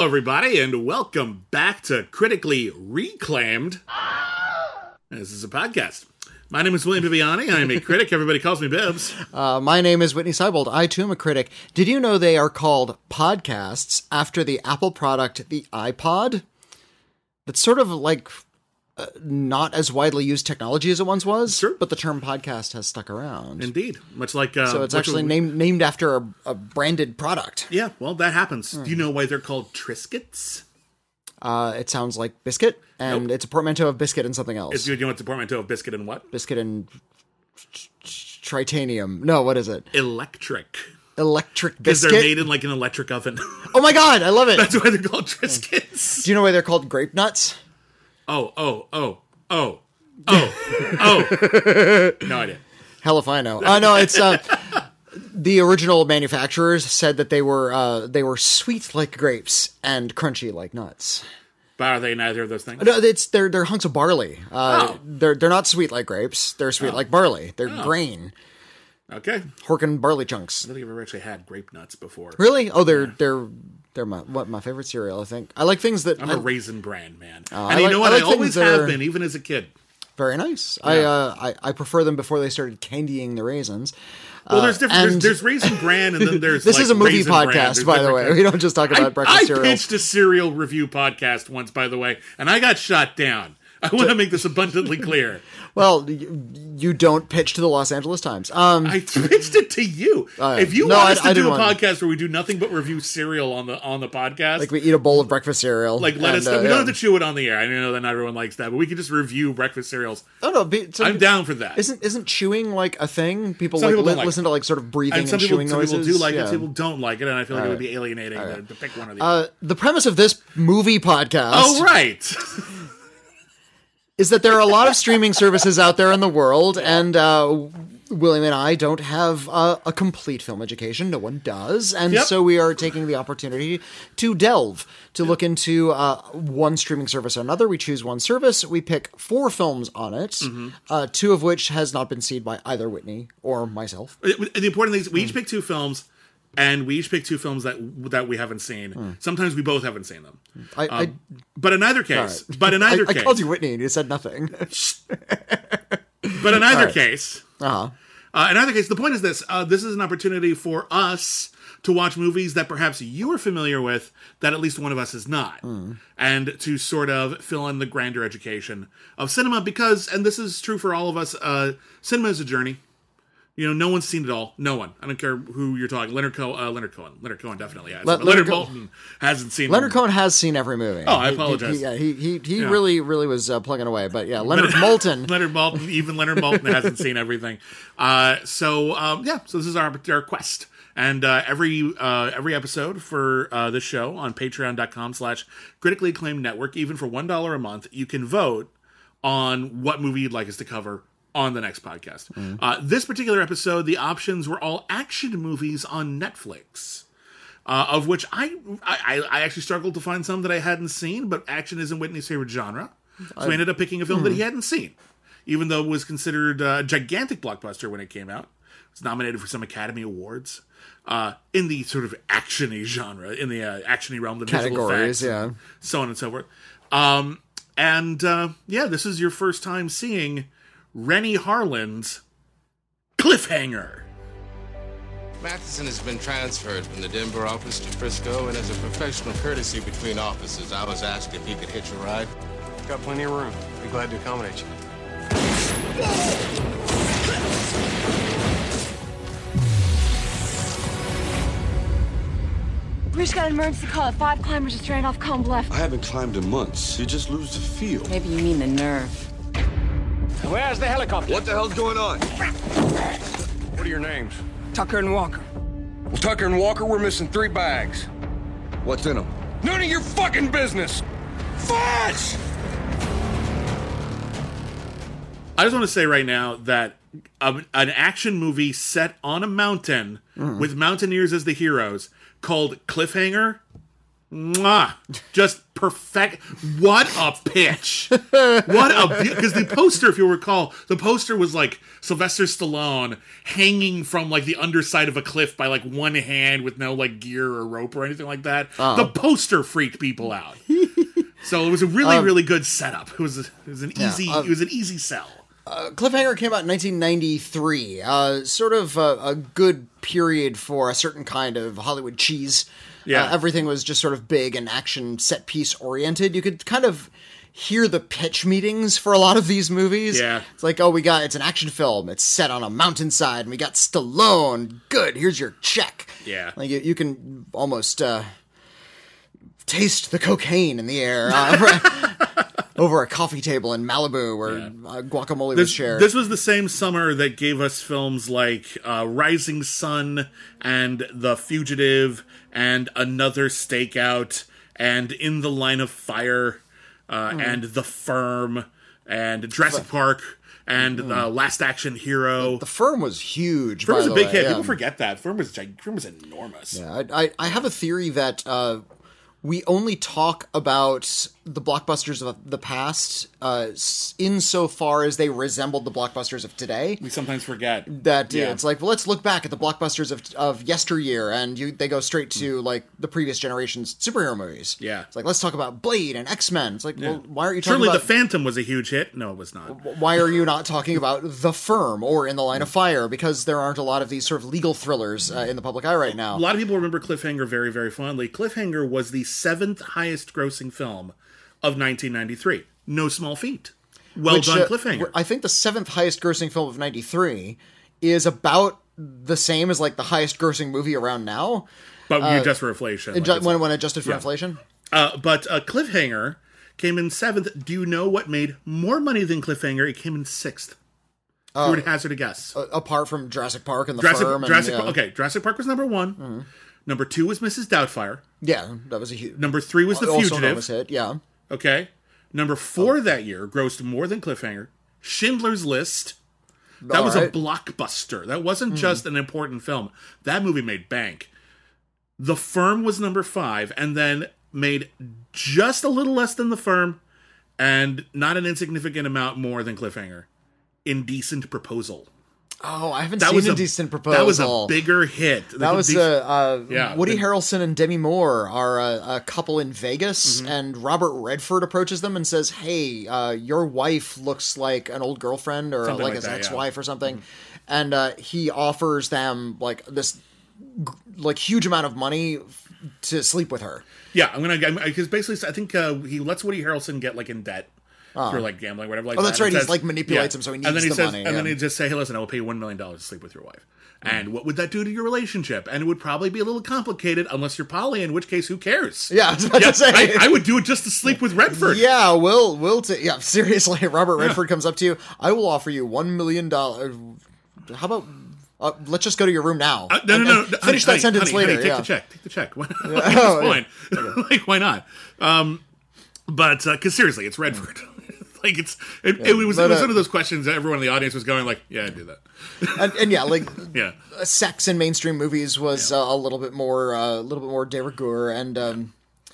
Hello, everybody, and welcome back to Critically Reclaimed. This is a podcast. My name is William Viviani. I am a critic. Everybody calls me Bibbs. My name is Whitney Seibold. I, too, am a critic. Did you know they are called podcasts after the Apple product, the iPod? It's sort of like not as widely used technology as it once was, sure. But the term podcast has stuck around. Indeed. Much like... so it's actually named after a branded product. Yeah, well, that happens. Do you know why they're called Triscuits? It sounds like biscuit, and It's a portmanteau of biscuit and something else. You know what's a portmanteau of biscuit and what? Biscuit and tritanium. No, what is it? Electric biscuit? Because they're made in like an electric oven. Oh my god, I love it! That's why they're called Triscuits. Do you know why they're called grape nuts? Oh. No idea. Hell if I know. No, it's the original manufacturers said that they were sweet like grapes and crunchy like nuts. But are they neither of those things? No, they're hunks of barley. They're not sweet like grapes. They're sweet like barley. They're grain. Okay. Horkin barley chunks. I don't think I've ever actually had grape nuts before. Really? Oh, they're my favorite cereal, I think. I like things that... I'm a Raisin Bran man. And you know what? I always have been, even as a kid. Very nice. Yeah. I prefer them before they started candying the raisins. Well, there's different. There's Raisin Bran, and then there's this like is a movie Raisin podcast, by the way. We don't just talk about breakfast cereal. I pitched a cereal review podcast once, by the way, and I got shot down. I want to make this abundantly clear. Well, you don't pitch to the Los Angeles Times. I pitched it to you. If you want us to do a podcast where we do nothing but review cereal on the podcast, like we eat a bowl of breakfast cereal, like let us know. We don't have to chew it on the air. I know that not everyone likes that, but we can just review breakfast cereals. Oh no, I'm down for that. Isn't chewing like a thing? People listen to like sort of breathing and chewing noises. Some people do like it. Some people don't like it, and I feel like it would be alienating to pick one or the other. The premise of this movie podcast. Oh right. Is that there are a lot of streaming services out there in the world, and William and I don't have a complete film education. No one does. And so we are taking the opportunity to look into one streaming service or another. We choose one service. We pick 4 films on it, 2 of which has not been seen by either Whitney or myself. The important thing is we each pick 2 films. And we each pick 2 films that we haven't seen. Sometimes we both haven't seen them. But in either case, I called you Whitney and you said nothing. But in either case, the point is this: this is an opportunity for us to watch movies that perhaps you are familiar with that at least one of us is not, and to sort of fill in the grander education of cinema. Because, and this is true for all of us, cinema is a journey. You know, no one's seen it all. No one. I don't care who you're talking. Leonard Cohen definitely has. Leonard Maltin hasn't seen. Leonard Cohen has seen every movie. Oh, I apologize. He really was plugging away. But yeah, Leonard Maltin. Even Leonard Maltin hasn't seen everything. So this is our quest. And every episode for this show on patreon.com/critically acclaimed network, even for $1 a month, you can vote on what movie you'd like us to cover on the next podcast. This particular episode, the options were all action movies on Netflix, of which I actually struggled to find some that I hadn't seen, but action isn't Whitney's favorite genre. So I ended up picking a film that he hadn't seen, even though it was considered a gigantic blockbuster when it came out. It was nominated for some Academy Awards in the sort of action-y genre, in the action-y realm, the visual effects, so on and so forth. This is your first time seeing Renny Harlin's Cliffhanger. Matheson has been transferred from the Denver office to Frisco, and as a professional courtesy between offices, I was asked if he could hitch a ride. Got plenty of room. Be glad to accommodate you. We just got an emergency call at 5 climbers just ran off Combe left. I haven't climbed in months. You just lose the feel. Maybe you mean the nerve. Where's the helicopter? What the hell's going on? What are your names? Tucker and Walker. Well, Tucker and Walker, we're missing 3 bags. What's in them? None of your fucking business! Fudge! I just want to say right now that an action movie set on a mountain with mountaineers as the heroes called Cliffhanger Mwah. Just perfect. What a pitch. Because the poster, if you'll recall, the poster was like Sylvester Stallone hanging from like the underside of a cliff by like one hand with no like gear or rope or anything like that. The poster freaked people out. So it was a really good setup. It was an easy sell. Cliffhanger came out in 1993. Sort of a good period for a certain kind of Hollywood cheese. Yeah. Everything was just sort of big and action set piece oriented. You could kind of hear the pitch meetings for a lot of these movies. Yeah. It's like, it's an action film. It's set on a mountainside and we got Stallone. Good. Here's your check. Yeah. Like you can almost taste the cocaine in the air over a coffee table in Malibu where guacamole was shared. This was the same summer that gave us films like Rising Sun and The Fugitive and Another Stakeout and In the Line of Fire and The Firm and Jurassic Park and Last Action Hero. The Firm was huge. Firm was a big hit. Yeah. People forget that. Firm was enormous. Yeah, I have a theory that we only talk about the blockbusters of the past insofar as they resembled the blockbusters of today. We sometimes forget. That it's like, well, let's look back at the blockbusters of yesteryear, and they go straight to like the previous generation's superhero movies. Yeah. It's like, let's talk about Blade and X-Men. It's like, well, why aren't you talking Surely about... The Phantom was a huge hit. No, it was not. Why are you not talking about The Firm or In the Line of Fire? Because there aren't a lot of these sort of legal thrillers in the public eye right now. A lot of people remember Cliffhanger very, very fondly. Cliffhanger was the 7th highest grossing film of 1993. No small feat. Well done, Cliffhanger. I think the 7th highest grossing film of 93 is about the same as like the highest grossing movie around now. But you adjust for inflation. When adjusted for inflation? But Cliffhanger came in 7th. Do you know what made more money than Cliffhanger? It came in 6th. Who would hazard a guess? Apart from Jurassic Park and The Firm. Jurassic Park was number 1. Mm-hmm. Number 2 was Mrs. Doubtfire. Yeah, that was a huge... Number 3 was The Fugitive. Also hit, yeah. Okay. Number 4 that year grossed more than Cliffhanger. Schindler's List. That was a blockbuster. That wasn't just an important film. That movie made bank. The Firm was number 5, and then made just a little less than The Firm, and not an insignificant amount more than Cliffhanger. Indecent Proposal. Oh, I haven't seen Indecent Proposal. That was a bigger hit. Woody Harrelson and Demi Moore are a couple in Vegas, and Robert Redford approaches them and says, hey, your wife looks like an old girlfriend or something like his ex-wife or something. And he offers them like this like huge amount of money to sleep with her. Yeah, because basically I think he lets Woody Harrelson get like in debt. For like gambling, whatever like that. Oh, that's right. He like manipulates him so he needs the money. And then he just say, hey, listen, I will pay you $1 million to sleep with your wife. And what would that do to your relationship? And it would probably be a little complicated unless you're poly, in which case, who cares? Yeah, I was about to say. I would do it just to sleep with Redford. Yeah, seriously, Robert Redford comes up to you. I will offer you $1 million. How about... let's just go to your room now. No. Finish that sentence later. Take the check. At this point. Like, why not? But, because seriously, it's Redford. Like it was one of those questions that everyone in the audience was going like, yeah, I'd do that. Sex in mainstream movies was a little bit more de rigueur, and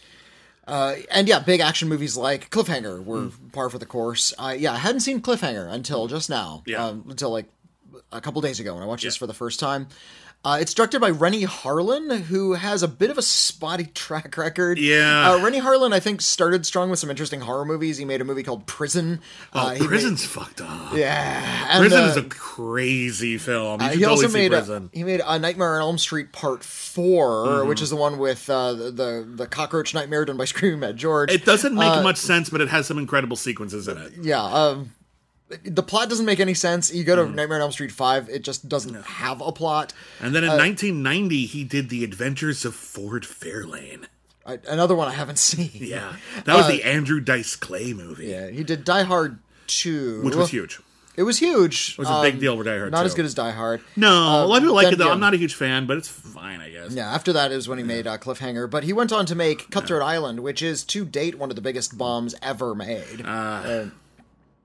big action movies like Cliffhanger were par for the course. I hadn't seen Cliffhanger until just now, until like a couple days ago when I watched this for the first time. It's directed by Renny Harlin, who has a bit of a spotty track record. Yeah. Renny Harlin, I think, started strong with some interesting horror movies. He made a movie called Prison. Prison's fucked up. Yeah. And, Prison is a crazy film. He also made a Nightmare on Elm Street Part 4, which is the one with the cockroach nightmare done by Screaming Mad George. It doesn't make much sense, but it has some incredible sequences in it. Yeah. The plot doesn't make any sense. You go to Nightmare on Elm Street 5, it just doesn't have a plot. And then in 1990, he did The Adventures of Ford Fairlane. Another one I haven't seen. Yeah. That was the Andrew Dice Clay movie. Yeah, he did Die Hard 2. Which was huge. It was huge. It was a big deal for Die Hard 2. Not as good as Die Hard. No, a lot of people like it, though. I'm not a huge fan, but it's fine, I guess. Yeah, after that is when he made Cliffhanger. But he went on to make Cutthroat Island, which is, to date, one of the biggest bombs ever made.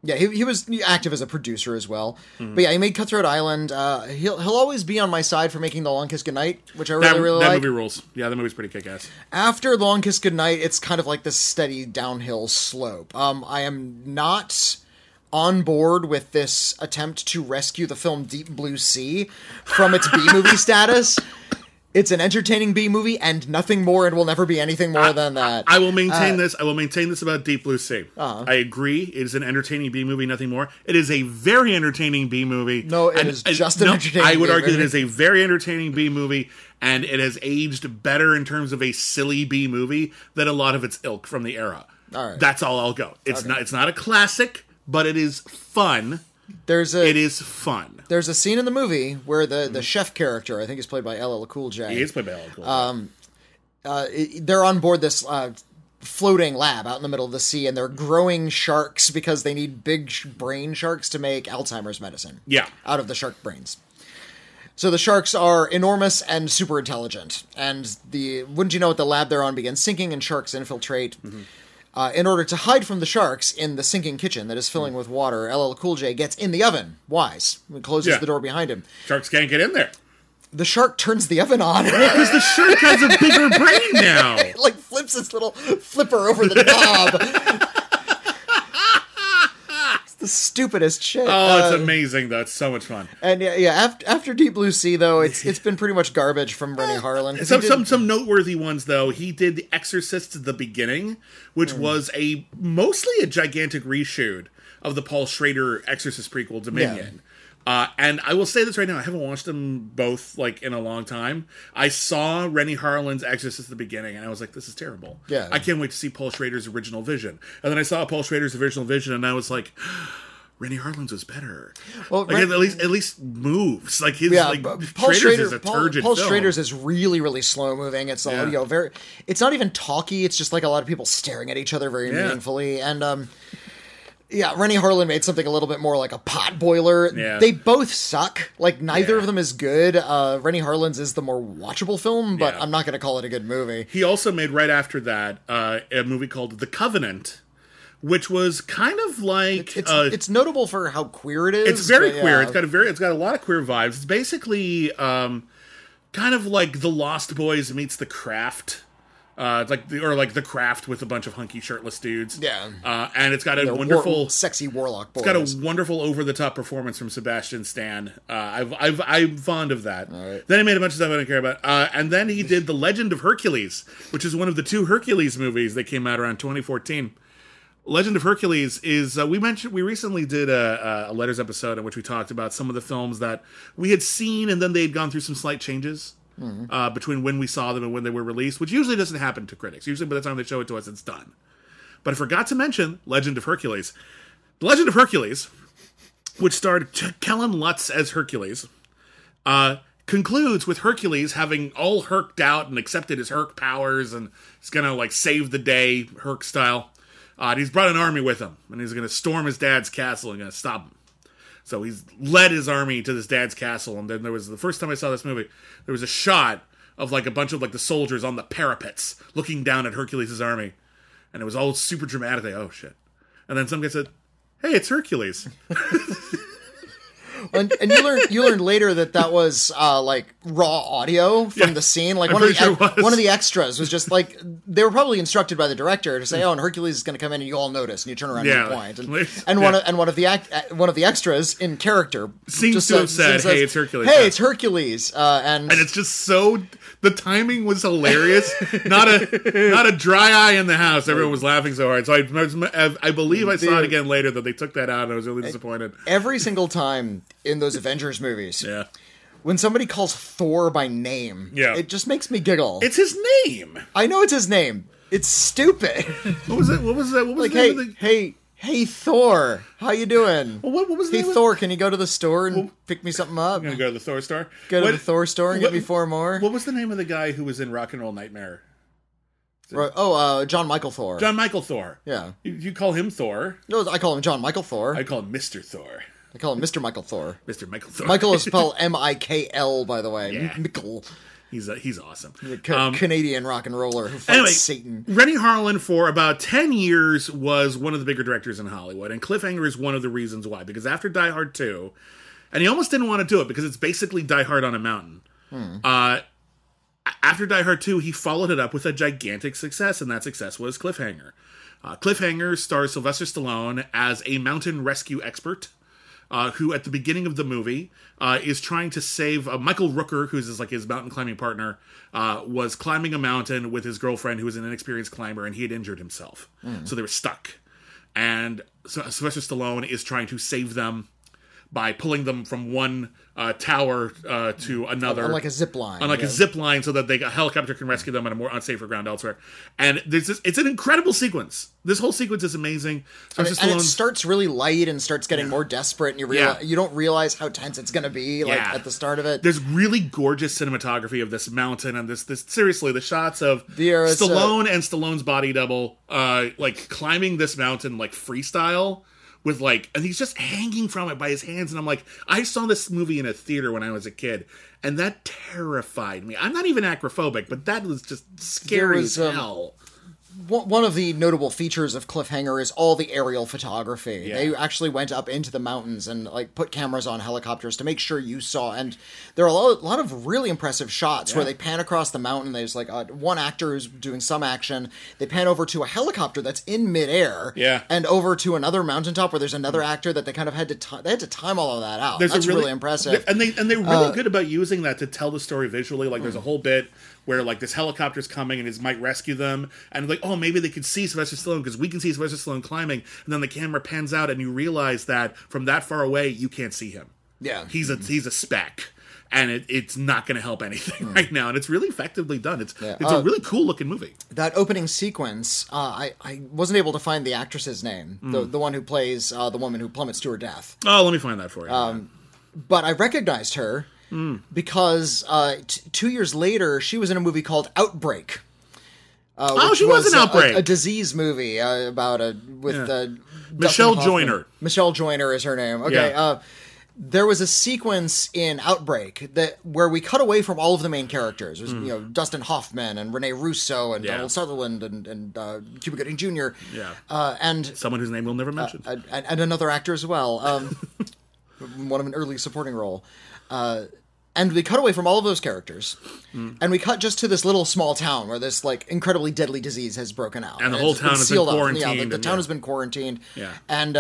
Yeah, he was active as a producer as well. But yeah, he made Cutthroat Island. He'll always be on my side for making The Long Kiss Goodnight, which I really like. That movie rules. Yeah, that movie's pretty kick-ass. After The Long Kiss Goodnight, it's kind of like this steady downhill slope. I am not on board with this attempt to rescue the film Deep Blue Sea from its B-movie status. It's an entertaining B-movie and nothing more, and will never be anything more than that. I will maintain this. I will maintain this about Deep Blue Sea. I agree. It is an entertaining B-movie, nothing more. It is a very entertaining B-movie. No, it is just an entertaining I would B-movie. argue that it is a very entertaining B-movie, and it has aged better in terms of a silly B-movie than a lot of its ilk from the era. All right. That's all I'll go. It's not a classic, but it is fun. It is fun. There's a scene in the movie where the chef character, I think is played by LL Cool J. He is played by LL Cool J. They're on board this floating lab out in the middle of the sea, and they're growing sharks because they need big brain sharks to make Alzheimer's medicine. Yeah. Out of the shark brains. So the sharks are enormous and super intelligent, and wouldn't you know it, the lab they're on begins sinking, and sharks infiltrate. In order to hide from the sharks in the sinking kitchen that is filling with water, LL Cool J gets in the oven, wise, and closes the door behind him. Sharks can't get in there. The shark turns the oven on. Because the shark has a bigger brain now. It like flips its little flipper over the knob. It's the stupidest shit. Oh, it's amazing though. It's so much fun. And after Deep Blue Sea though, it's been pretty much garbage from Rennie Harlan. Some noteworthy ones though. He did The Exorcist at the beginning, which was mostly a gigantic reshoot of the Paul Schrader Exorcist prequel Dominion. And I will say this right now, I haven't watched them both in a long time. I saw Rennie Harlan's Exorcist at the beginning, and I was like, this is terrible. Yeah. I can't wait to see Paul Schrader's original vision. And then I saw Paul Schrader's original vision, and I was like, Rennie Harlan's was better. Well, at least moves. Paul Schrader's is a turgid Paul film. Schrader's is really, really slow moving. It's very. It's not even talky. It's just like a lot of people staring at each other very meaningfully. And Rennie Harlan made something a little bit more like a pot boiler. Yeah. They both suck. Neither of them is good. Rennie Harlan's is the more watchable film, but I'm not going to call it a good movie. He also made right after that a movie called The Covenant, which was kind of like it's notable for how queer it is. It's very queer. It's got a lot of queer vibes. It's basically kind of like The Lost Boys meets The Craft. It's like The Craft with a bunch of hunky shirtless dudes. Yeah. And it's got a wonderful sexy warlock boys. It's got a wonderful over the top performance from Sebastian Stan. I'm fond of that. Right. Then he made a bunch of stuff I don't care about. And then he did The Legend of Hercules, which is one of the two Hercules movies that came out around 2014. Legend of Hercules is we recently did a letters episode in which we talked about some of the films that we had seen and then they had gone through some slight changes between when we saw them and when they were released, which usually doesn't happen to critics. Usually by the time they show it to us, it's done. But I forgot to mention Legend of Hercules. The Legend of Hercules, which starred Kellen Lutz as Hercules, concludes with Hercules having all herked out and accepted his herc powers and he's gonna save the day herc style. And he's brought an army with him, and he's going to storm his dad's castle and going to stop him. So he's led his army to this dad's castle, and then there was, the first time I saw this movie, there was a shot of a bunch of the soldiers on the parapets looking down at Hercules' army, and it was all super dramatic. Oh shit! And then some guy said, "Hey, it's Hercules." And you learned later that was raw audio from the scene. One of the extras was just they were probably instructed by the director to say, "Oh, and Hercules is going to come in, and you all notice," and you turn around and point. And one of the extras in character seems to have said, "Hey, it's Hercules." Hey, it's Hercules, and it's just so the timing was hilarious. not a dry eye in the house. Everyone was laughing so hard. So I believe I saw it again later that they took that out, and I was really disappointed. Every single time in those Avengers movies, when somebody calls Thor by name, it just makes me giggle. It's his name. I know it's his name. It's stupid. What was it? What was that? What was the name of the... Hey, Thor, how you doing? Well, what was the name Thor, can you go to the store and pick me something up? I'm gonna go to the Thor store. Go to the Thor store and get me 4 more. What was the name of the guy who was in Rock and Roll Nightmare? John Michael Thor. John Michael Thor. Yeah. You call him Thor. No, I call him John Michael Thor. I call him Mr. Thor. I call him Mr. Michael Thor. Mr. Michael Thor. Michael is spelled Michael, by the way. Yeah. Michael. He's awesome. Canadian rock and roller who fights Satan. Renny Harlin for about 10 years was one of the bigger directors in Hollywood, and Cliffhanger is one of the reasons why. Because after Die Hard 2, and he almost didn't want to do it because it's basically Die Hard on a mountain. After Die Hard 2, he followed it up with a gigantic success, and that success was Cliffhanger. Cliffhanger stars Sylvester Stallone as a mountain rescue expert who, at the beginning of the movie, is trying to save Michael Rooker, who's his mountain climbing partner, was climbing a mountain with his girlfriend, who was an inexperienced climber, and he had injured himself. So they were stuck. And so Sylvester Stallone is trying to save them by pulling them from one tower to another. On like a zip line. A zip line so that a helicopter can rescue them on a more unsafer ground elsewhere. And it's an incredible sequence. This whole sequence is amazing. And it starts really light and starts getting more desperate, and you don't realize how tense it's going to be at the start of it. There's really gorgeous cinematography of this mountain, and this seriously, the shots of Stallone and Stallone's body double climbing this mountain freestyle. With and he's just hanging from it by his hands, and I'm like, I saw this movie in a theater when I was a kid, and that terrified me. I'm not even acrophobic, but that was just scary as hell. One of the notable features of Cliffhanger is all the aerial photography. Yeah. They actually went up into the mountains and put cameras on helicopters to make sure you saw. And there are a lot of really impressive shots where they pan across the mountain. There's one actor who's doing some action. They pan over to a helicopter that's in midair. Yeah. And over to another mountaintop where there's another actor that they kind of had to time all of that out. That's really impressive. And they're really good about using that to tell the story visually. There's a whole bit where this helicopter's coming and it might rescue them, and maybe they could see Sylvester Stallone because we can see Sylvester Stallone climbing, and then the camera pans out and you realize that from that far away you can't see him. Yeah, he's a speck, and it's not going to help anything right now, and it's really effectively done. It's a really cool looking movie. That opening sequence, I wasn't able to find the actress's name, the one who plays the woman who plummets to her death. Oh, let me find that for you. But I recognized her. Because 2 years later, she was in a movie called Outbreak. She was in Outbreak, a disease movie about Michelle Joyner. Michelle Joyner is her name. Okay, yeah. There was a sequence in Outbreak where we cut away from all of the main characters. It was Dustin Hoffman and Rene Russo and Donald Sutherland and Cuba Gooding Jr. Yeah, and someone whose name we'll never mention, and another actor as well. One of an early supporting role. And we cut away from all of those characters, and we cut just to this little small town where this incredibly deadly disease has broken out, and the whole town has been quarantined. The town has been quarantined, yeah. And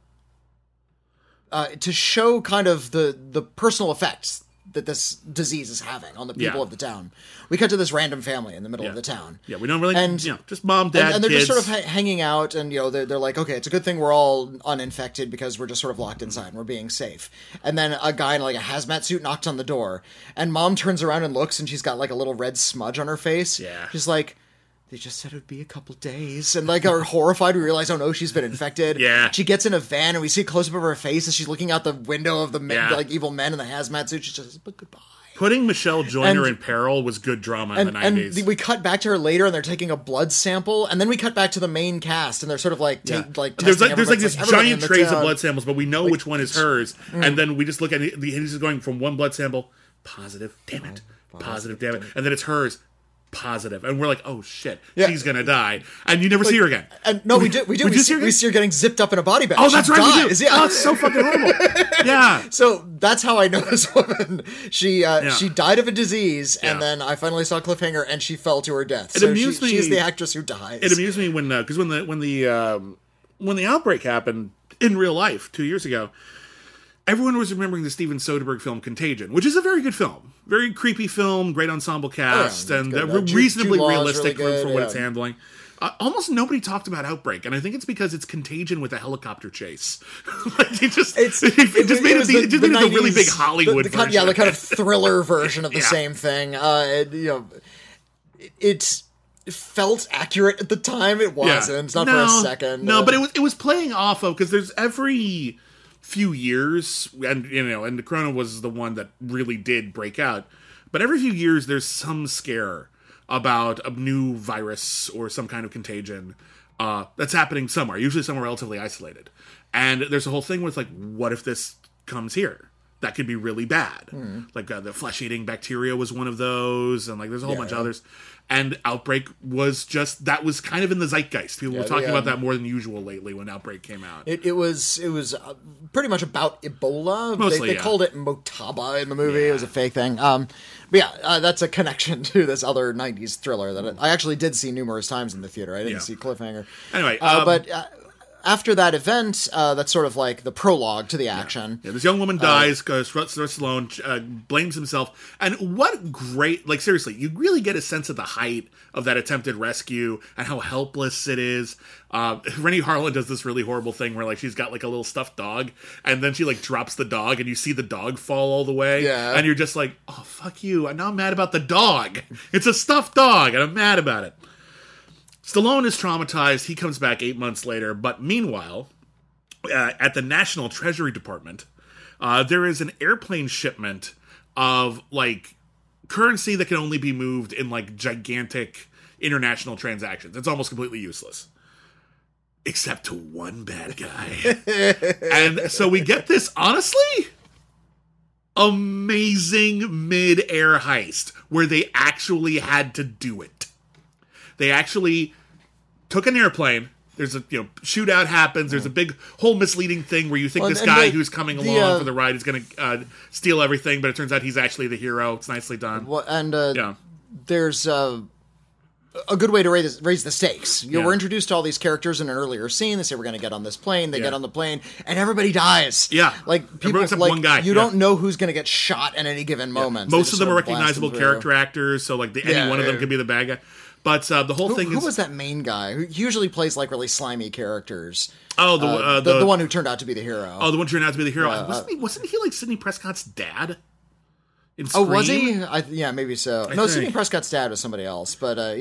to show kind of the personal effects that this disease is having on the people of the town, we cut to this random family in the middle of the town. Yeah, we don't really, just mom, dad, and they're kids. just sort of hanging out, and they're like, okay, it's a good thing we're all uninfected because we're just sort of locked inside and we're being safe. And then a guy in a hazmat suit knocks on the door, and mom turns around and looks, and she's got a little red smudge on her face. Yeah, she's like, they just said it would be a couple days, and are horrified. We realize, oh no, she's been infected. Yeah, she gets in a van, and we see a close up of her face, and she's looking out the window of the men, evil men in the hazmat suit. She says, "But goodbye." Putting Michelle Joyner in peril was good drama in the 90s. And we cut back to her later, and they're taking a blood sample, and then we cut back to the main cast, and they're sort of there's this giant trays of blood samples, but we know which one is hers, and then we just look at it, he's just going from one blood sample, positive, damn it, positive, damn it, and then it's hers, positive, and we're like, oh shit, she's gonna die, and you never see her again. And no, we do. We see her getting zipped up in a body bag. Oh, that's right, we do. Yeah, it's so fucking horrible. Yeah. So that's how I know this woman. She died of a disease, and then I finally saw Cliffhanger, and she fell to her death. It amused me. She's the actress who dies. It amused me when the outbreak happened in real life 2 years ago. Everyone was remembering the Steven Soderbergh film Contagion, which is a very good film. Very creepy film, great ensemble cast, and reasonably realistic really for what it's handling. Almost nobody talked about Outbreak, and I think it's because it's Contagion with a helicopter chase. It just made it a really big Hollywood version. Yeah, the kind of thriller version of the same thing. It felt accurate at the time. It wasn't. Not for a second. No, but it was playing off of, because there's every few years, and and the Corona was the one that really did break out, but every few years there's some scare about a new virus or some kind of contagion that's happening somewhere, usually somewhere relatively isolated, and there's a whole thing with what if this comes here? that could be really bad. Like the flesh-eating bacteria was one of those, and like there's a whole bunch of others. And Outbreak was just, that was kind of in the zeitgeist. People were talking about that more than usual lately when Outbreak came out. It was pretty much about Ebola. Mostly, they called it Motaba in the movie. It was a fake thing. But yeah, that's a connection to this other 90s thriller that I actually did see numerous times in the theater. I didn't see Cliffhanger. Anyway. But after that event, that's sort of like the prologue to the action. Yeah, this young woman dies, Sylvester Stallone blames himself. And what great, like seriously, you really get a sense of the height of that attempted rescue and how helpless it is. Rennie Harlan does this really horrible thing where like she's got like a little stuffed dog and then she like drops the dog and you see the dog fall all the way. Yeah. And you're just like, oh, fuck you. And now I'm mad about the dog. It's a stuffed dog and I'm mad about it. Stallone is traumatized. He comes back 8 months later. But meanwhile, at the National Treasury Department, there is an airplane shipment of, like, currency that can only be moved in, like, gigantic international transactions. It's almost completely useless. Except to one bad guy. And so we get this, honestly, amazing mid-air heist where they actually had to do it. They actually took an airplane. There's a shootout happens. There's a big whole misleading thing where you think this guy who's coming along for the ride is going to steal everything, but it turns out he's actually the hero. It's nicely done. Well, and there's a good way to raise the stakes. We're introduced to all these characters in an earlier scene. They say we're going to get on this plane. They get on the plane, and everybody dies. Yeah, like people except like one guy. You don't know who's going to get shot at any given moment. Most of them are recognizable character actors, so like any one of them could be the bad guy. But the whole thing is... Who was that main guy? Who usually plays, like, really slimy characters. Oh, the one who turned out to be the hero. Oh, the one who turned out to be the hero. Wasn't he like Sidney Prescott's dad? Oh, was he? Yeah, maybe so. Sidney Prescott's dad was somebody else. But,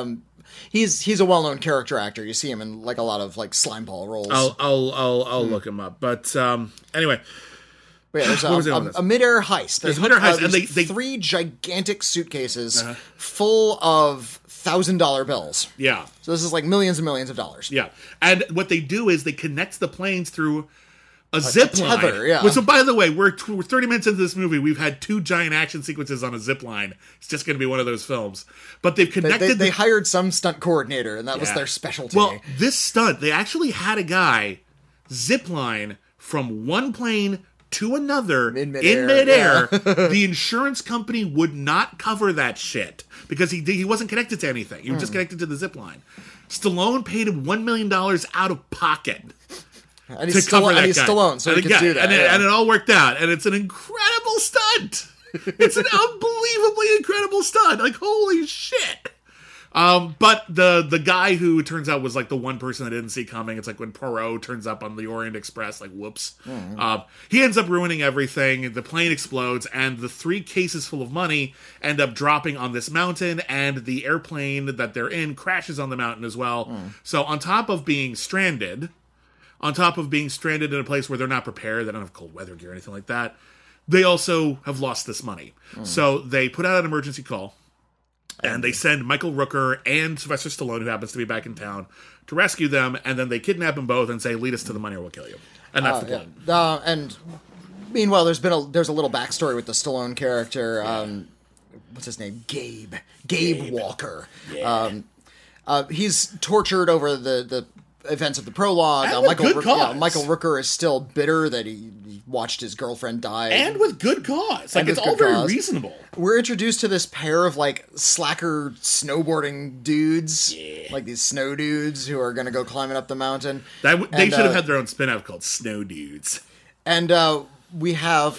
he's a well-known character actor. You see him in, like, a lot of, like, slimeball roles. I'll look him up. But, anyway... Yeah, there's a mid-air heist. There's a mid-air heist, and they 3 gigantic suitcases full of $1,000 bills. Yeah. So this is like millions and millions of dollars. Yeah. And what they do is they connect the planes through a zip line. Tether, yeah. So by the way, we're 30 minutes into this movie. We've had 2 giant action sequences on a zip line. It's just going to be one of those films. But they've connected... They hired some stunt coordinator, and that was their specialty. Well, this stunt, they actually had a guy zip line from one plane to another in midair. The insurance company would not cover that shit because he wasn't connected to anything. He was just connected to the zip line. Stallone paid him $1 million out of pocket and he's Stallone, so he could do that. And it all worked out. And it's an incredible stunt. It's an unbelievably incredible stunt. Like, holy shit. But the guy who turns out was like the one person that didn't see coming. It's like when Poirot turns up on the Orient Express, like whoops. He ends up ruining everything. The plane explodes, and the 3 cases full of money end up dropping on this mountain, and the airplane that they're in crashes on the mountain as well. So on top of being stranded in a place where they're not prepared, they don't have cold weather gear or anything like that, they also have lost this money. So they put out an emergency call. And they send Michael Rooker and Sylvester Stallone, who happens to be back in town, to rescue them. And then they kidnap them both and say, "Lead us to the money, or we'll kill you." And that's the plan. And meanwhile, there's a little backstory with the Stallone character. What's his name? Gabe Walker. Yeah. He's tortured over the events of the prologue. Michael Rooker is still bitter that he watched his girlfriend die. And with good cause. Like, it's all very reasonable. We're introduced to this pair of, like, slacker snowboarding dudes. Yeah. Like these snow dudes who are going to go climbing up the mountain. They should have had their own spin-off called Snow Dudes. And we have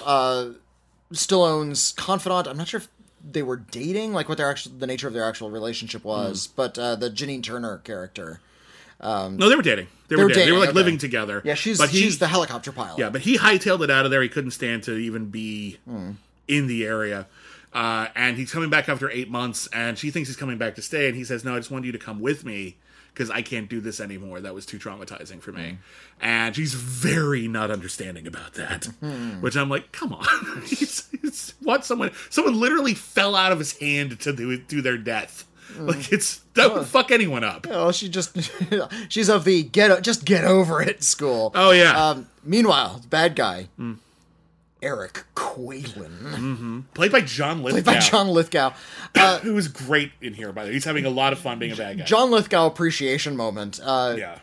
Stallone's confidant. I'm not sure if they were dating, like what the nature of their actual relationship was, but the Janine Turner character. No, they were dating. They were dating. They were like living together. Yeah, she's the helicopter pilot. Yeah, but he hightailed it out of there. He couldn't stand to even be in the area. And he's coming back after 8 months, and she thinks he's coming back to stay, and he says, "No, I just wanted you to come with me because I can't do this anymore. That was too traumatizing for me." And she's very not understanding about that, which I'm like, come on. He's what someone literally fell out of his hand to do their death. Like, that would fuck anyone up. She's of the just get over it school. Oh, yeah. Meanwhile, the bad guy, Eric Quaylen. Played by John Lithgow. Played by John Lithgow. Who is great in here, by the way. He's having a lot of fun being a bad guy. John Lithgow appreciation moment. Yeah.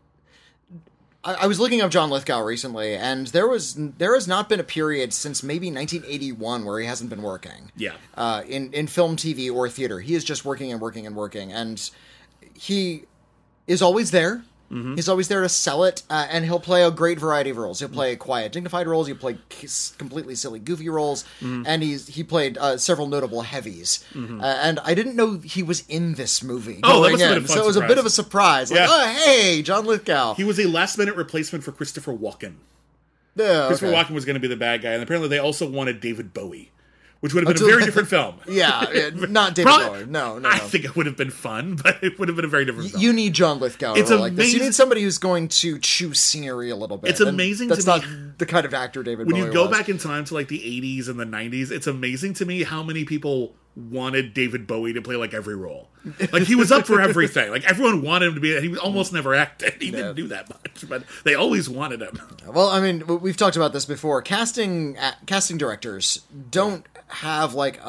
I was looking up John Lithgow recently, and there has not been a period since maybe 1981 where he hasn't been working. Yeah. In film, TV, or theater. He is just working and working and working, and he is always there. Mm-hmm. He's always there to sell it, and he'll play a great variety of roles. He'll play quiet, dignified roles. He'll play completely silly, goofy roles, and he played several notable heavies. And I didn't know he was in this movie. Oh, that must have been a fun so it was a bit of a surprise. Like, oh, hey, John Lithgow. He was a last-minute replacement for Christopher Walken. Yeah, Christopher Walken was going to be the bad guy, and apparently they also wanted David Bowie, which would have been a very different film. Yeah, not David Bowie. No. I think it would have been fun, but it would have been a very different film. You need John Lithgow It's like this. You amazing- need somebody who's going to chew scenery a little bit. It's amazing That's to not me- the kind of actor David When Bowie you go was. back in time to like the 80s and the 90s, it's amazing to me how many people wanted David Bowie to play like every role. Like he was up for everything. Like everyone wanted him to be. He almost never acted. He didn't do that much, but they always wanted him. Well, I mean, we've talked about this before. Casting directors don't have like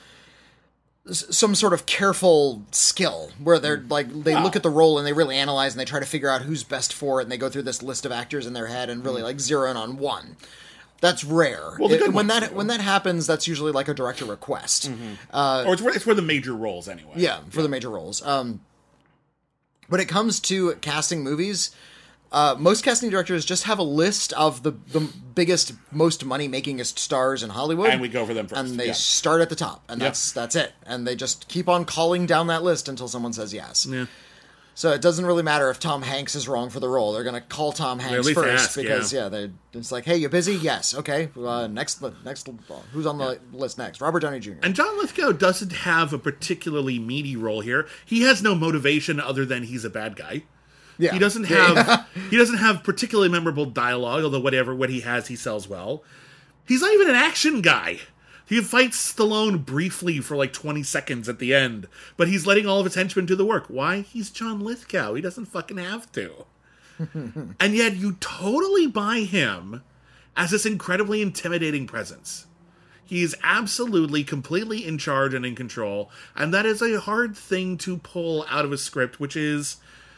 some sort of careful skill where they're like they look at the role and they really analyze and they try to figure out who's best for it, and they go through this list of actors in their head and really like zero in on one. That's rare. Well, when that happens, that's usually like a director request, Or it's for the major roles anyway. Yeah, for the major roles. When it comes to casting movies, most casting directors just have a list of the biggest, most money-makingest stars in Hollywood, And we go for them first. and they Yeah. start at the top, and that's it. And they just keep on calling down that list until someone says yes. Yeah. So it doesn't really matter if Tom Hanks is wrong for the role. They're going to call Tom Hanks least first ask, because it's like, hey, you busy? Yes. Okay. Next. Who's on the list next? Robert Downey Jr. And John Lithgow doesn't have a particularly meaty role here. He has no motivation other than he's a bad guy. Yeah. He doesn't have particularly memorable dialogue, although what he has, he sells well. He's not even an action guy. He fights Stallone briefly for like 20 seconds at the end, but he's letting all of his henchmen do the work. Why? He's John Lithgow. He doesn't fucking have to. And yet you totally buy him as this incredibly intimidating presence. He is absolutely, completely in charge and in control, and that is a hard thing to pull out of a script, which is...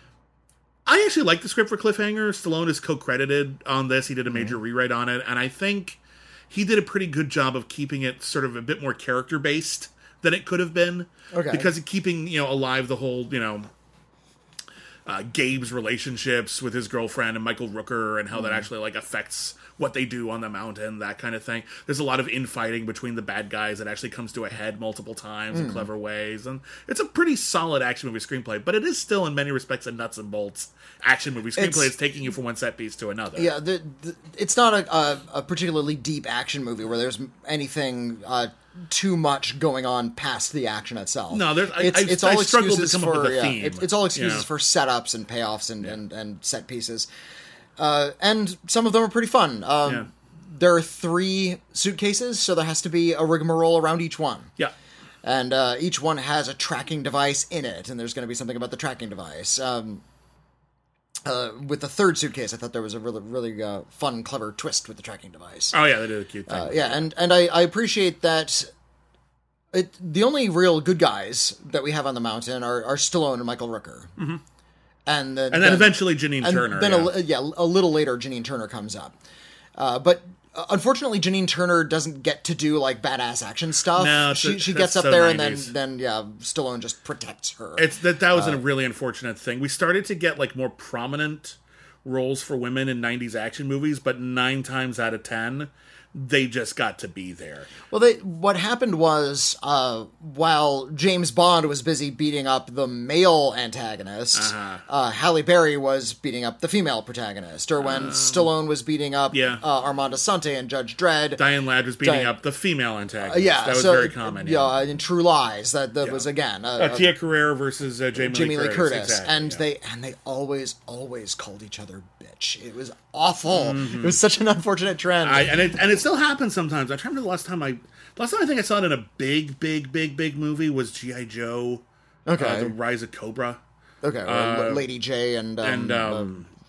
I actually like the script for Cliffhanger. Stallone is co-credited on this. He did a major rewrite on it, and I think he did a pretty good job of keeping it sort of a bit more character-based than it could have been. Okay. Because of keeping, alive the whole, Gabe's relationships with his girlfriend and Michael Rooker and how that actually, like, affects what they do on the mountain, that kind of thing. There's a lot of infighting between the bad guys that actually comes to a head multiple times in clever ways. And it's a pretty solid action movie screenplay, but it is still, in many respects, a nuts and bolts action movie screenplay. It's taking you from one set piece to another. Yeah, it's not a particularly deep action movie where there's anything too much going on past the action itself. No, it's I all struggled excuses to come up for with a theme. It's all excuses for setups and payoffs and set pieces, and some of them are pretty fun. There are 3 suitcases, so there has to be a rigmarole around each one. Yeah. And each one has a tracking device in it, and there's going to be something about the tracking device. With the 3rd suitcase, I thought there was a really fun, clever twist with the tracking device. Oh, yeah, they did a cute thing. And I appreciate that the only real good guys that we have on the mountain are Stallone and Michael Rooker. Mm-hmm. And then eventually Janine Turner. Then a little later, Janine Turner comes up. But unfortunately, Janine Turner doesn't get to do like badass action stuff. No, she gets up so there 90s. and then Stallone just protects her. That was a really unfortunate thing. We started to get like more prominent roles for women in 90s action movies, but 9 times out of 10 they just got to be there. Well, what happened was, while James Bond was busy beating up the male antagonist, Halle Berry was beating up the female protagonist. Or when Stallone was beating up Armand Assante and Judge Dredd, Diane Ladd was beating up the female antagonist. That was very common. In True Lies, that was again Tia Carrere versus Jamie Lee Curtis. Exactly, and they always called each other bitch. It was awful. It was such an unfortunate trend. And it still happens sometimes. I remember the last time I think I saw it in a big movie was G.I. Joe. Okay. The Rise of Cobra. Okay. Lady J and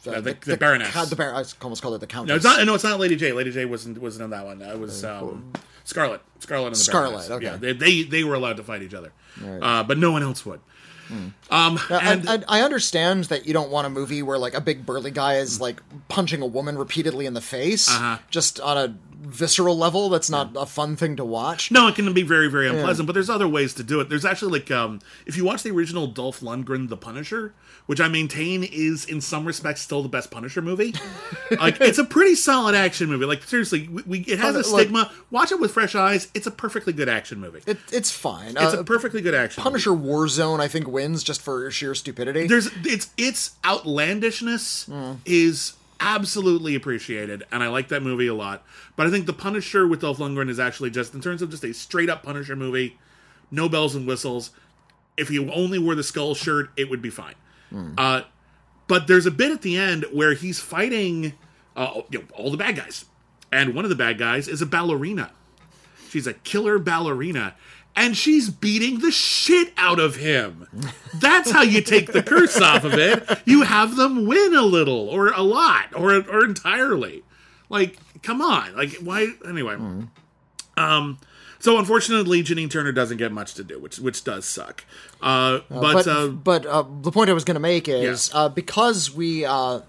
the Baroness. I almost called it the Countess. No, it's not. No, it's not Lady J. Lady J wasn't in that one. It was Scarlet. Scarlet and the Baroness. Okay. Yeah, they were allowed to fight each other, right. But no one else would. And I understand that you don't want a movie where like a big burly guy is like punching a woman repeatedly in the face, just on a visceral level. That's not a fun thing to watch. No, it can be very, very unpleasant, but there's other ways to do it. There's actually like, if you watch the original Dolph Lundgren, The Punisher, which I maintain is in some respects still the best Punisher movie. Like, it's a pretty solid action movie. Like, seriously, it has a stigma. Watch it with fresh eyes. It's a perfectly good action movie. It's fine. It's a perfectly good action Punisher movie. Warzone, I think, wins just for sheer stupidity. Its outlandishness is absolutely appreciated, and I like that movie a lot. But I think The Punisher with Dolph Lundgren is actually just, in terms of just a straight-up Punisher movie, no bells and whistles. If he only wore the skull shirt, it would be fine. But there's a bit at the end where he's fighting all the bad guys. And one of the bad guys is a ballerina. She's a killer ballerina. And she's beating the shit out of him. That's how you take the curse off of it. You have them win a little, or a lot, or entirely. Like, come on. Like, why? Anyway. So unfortunately, Janine Turner doesn't get much to do, which does suck. But the point I was going to make is because Stallone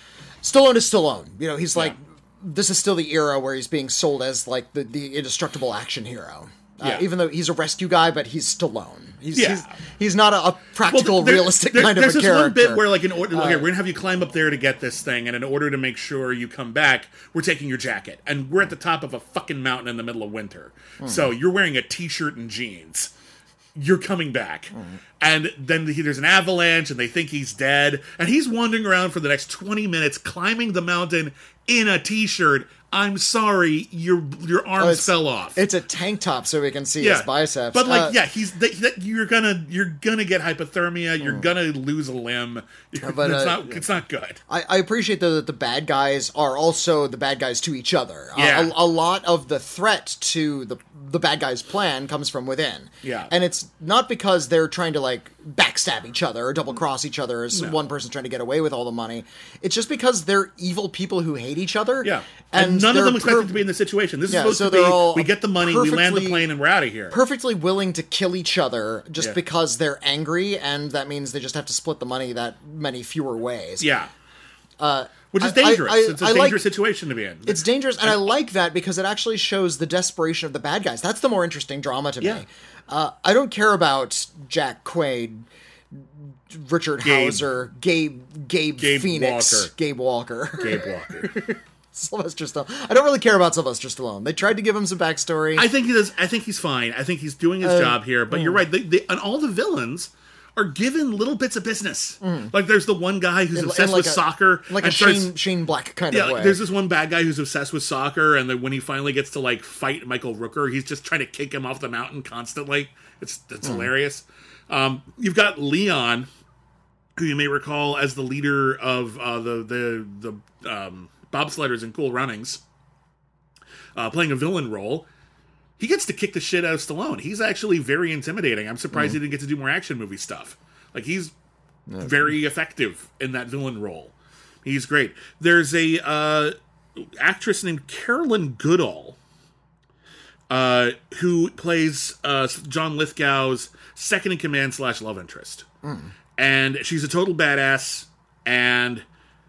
is Stallone. You know, he's like, this is still the era where he's being sold as like the indestructible action hero. Even though he's a rescue guy, but he's Stallone. He's not a practical, realistic kind of a character. There's this one bit where, like, we're going to have you climb up there to get this thing, and in order to make sure you come back, we're taking your jacket. And we're at the top of a fucking mountain in the middle of winter. So you're wearing a t-shirt and jeans. You're coming back. And then there's an avalanche, and they think he's dead. And he's wandering around for the next 20 minutes, climbing the mountain in a t-shirt. I'm sorry, your arms fell off. It's a tank top so we can see his biceps. But like, you're gonna get hypothermia. You're gonna lose a limb. It's not good. I appreciate though that the bad guys are also the bad guys to each other. A lot of the threat to the bad guys' plan comes from within. Yeah, and it's not because they're trying to like backstab each other or double cross each other as one person's trying to get away with all the money. It's just because they're evil people who hate each other. Yeah, and none of them expected to be in this situation. This is supposed to be, we get the money, we land the plane, and we're out of here. Perfectly willing to kill each other just because they're angry, and that means they just have to split the money that many fewer ways. Yeah. Which is dangerous. It's a dangerous situation to be in. It's dangerous, and I like that because it actually shows the desperation of the bad guys. That's the more interesting drama to me. I don't care about Jack Quaid, Richard Hauser, Gabe Phoenix, Gabe Walker. Sylvester Stallone. I don't really care about Sylvester Stallone. They tried to give him some backstory. I think he does. I think he's fine. I think he's doing his job here. But you're right. And all the villains are given little bits of business. Like there's the one guy who's obsessed with soccer, like a Shane Black kind of way. Like, there's this one bad guy who's obsessed with soccer, and then when he finally gets to like fight Michael Rooker, he's just trying to kick him off the mountain constantly. It's hilarious. You've got Leon, who you may recall as the leader of the bobsledders in Cool Runnings, playing a villain role. He gets to kick the shit out of Stallone. He's actually very intimidating. I'm surprised he didn't get to do more action movie stuff. Like, he's very effective in that villain role. He's great. There's a actress named Carolyn Goodall, who plays John Lithgow's second-in-command / love interest. And she's a total badass, and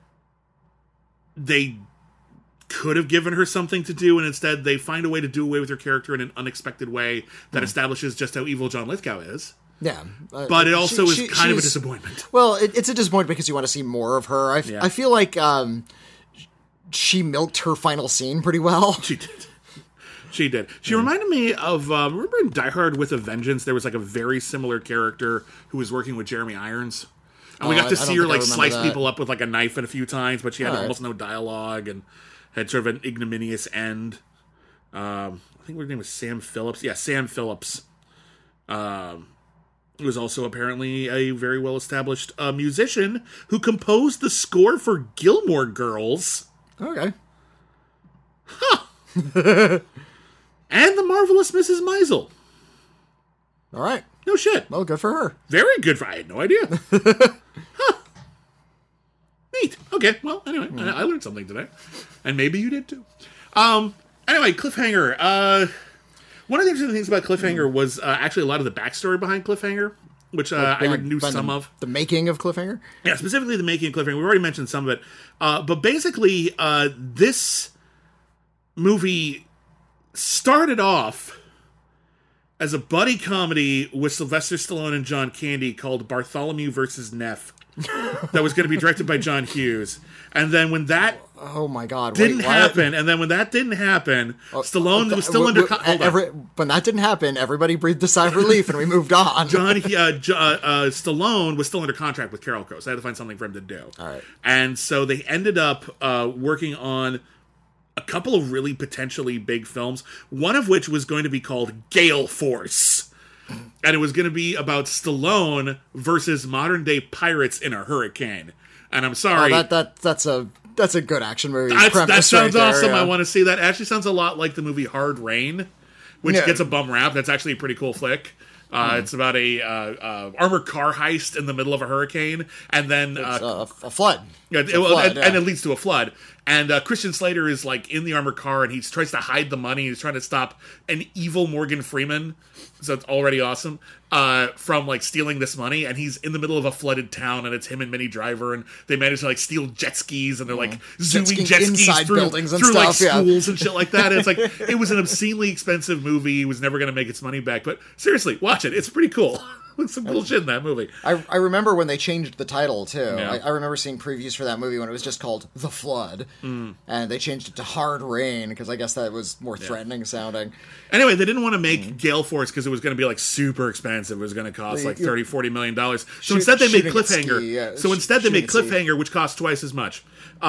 they could have given her something to do, and instead they find a way to do away with her character in an unexpected way that establishes just how evil John Lithgow is. Yeah. But it also is kind of a disappointment. Well, it's a disappointment because you want to see more of her. I feel like she milked her final scene pretty well. She did. She reminded me of, remember in Die Hard with a Vengeance, there was like a very similar character who was working with Jeremy Irons? And we got to see her like slice people up with like a knife a few times, but she had almost no dialogue and had sort of an ignominious end. I think her name was Sam Phillips. Yeah, Sam Phillips. Was also apparently a very well-established musician who composed the score for Gilmore Girls. Okay. Huh. And The Marvelous Mrs. Maisel. All right. No shit. Well, good for her. Very good for I had no idea. Huh. Neat. Okay. Well, anyway, I learned something today, and maybe you did too. Anyway, Cliffhanger. One of the interesting things about Cliffhanger was actually a lot of the backstory behind Cliffhanger, which I knew some of. The making of Cliffhanger? Yeah, specifically the making of Cliffhanger. We've already mentioned some of it. But basically, this movie started off as a buddy comedy with Sylvester Stallone and John Candy called Bartholomew versus Neff. That was going to be directed by John Hughes. And then when that Oh my God! didn't happen, and then when that didn't happen, Stallone was still under. When that didn't happen, everybody breathed a sigh of relief, and we moved on. Stallone was still under contract with Carolco, so I had to find something for him to do. All right, and so they ended up working on a couple of really potentially big films. One of which was going to be called Gale Force, and it was going to be about Stallone versus modern day pirates in a hurricane. And I'm sorry, that's a good action movie. That sounds awesome. Yeah. I want to see that. It actually sounds a lot like the movie Hard Rain, which gets a bum rap. That's actually a pretty cool flick. It's about a armored car heist in the middle of a hurricane, and then a flood. And it leads to a flood. And Christian Slater is like in the armored car, and he tries to hide the money. He's trying to stop an evil Morgan Freeman, so it's already awesome, from like stealing this money. And he's in the middle of a flooded town, and it's him and Minnie Driver, and they manage to like steal jet skis, and they're like zooming jet skis through buildings and through stuff, like schools and shit like that. And it's like it was an obscenely expensive movie. It was never going to make its money back, but seriously, watch it. It's pretty cool. Some cool shit in that movie. I remember when they changed the title too. Yeah. I remember seeing previews for that movie when it was just called The Flood, and they changed it to Hard Rain because I guess that was more threatening sounding. Anyway, they didn't want to make Gale Force because it was going to be like super expensive. It was going to cost like $30-40 million. So instead they made Cliffhanger. They made Cliffhanger, which cost twice as much.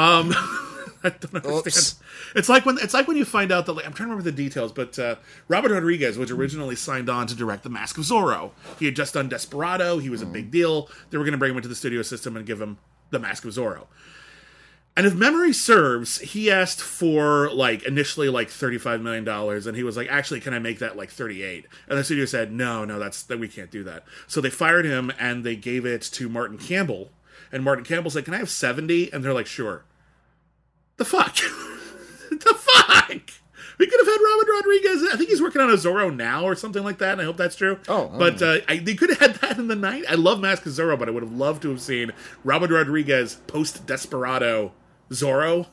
I don't understand. Oops. It's like when you find out that, like, I'm trying to remember the details, but Robert Rodriguez was originally signed on to direct The Mask of Zorro. He had just done Desperado. He was a big deal. They were going to bring him into the studio system and give him The Mask of Zorro. And if memory serves, he asked for initially $35 million, and he was like, actually, can I make that 38? And the studio said, no, that we can't do that. So they fired him, and they gave it to Martin Campbell. And Martin Campbell said, can I have 70? And they're like, sure. The fuck? The fuck? We could have had Robert Rodriguez. I think he's working on a Zorro now or something like that, and I hope that's true. But they could have had that in the night. I love Mask of Zorro, but I would have loved to have seen Robert Rodriguez post-Desperado Zorro.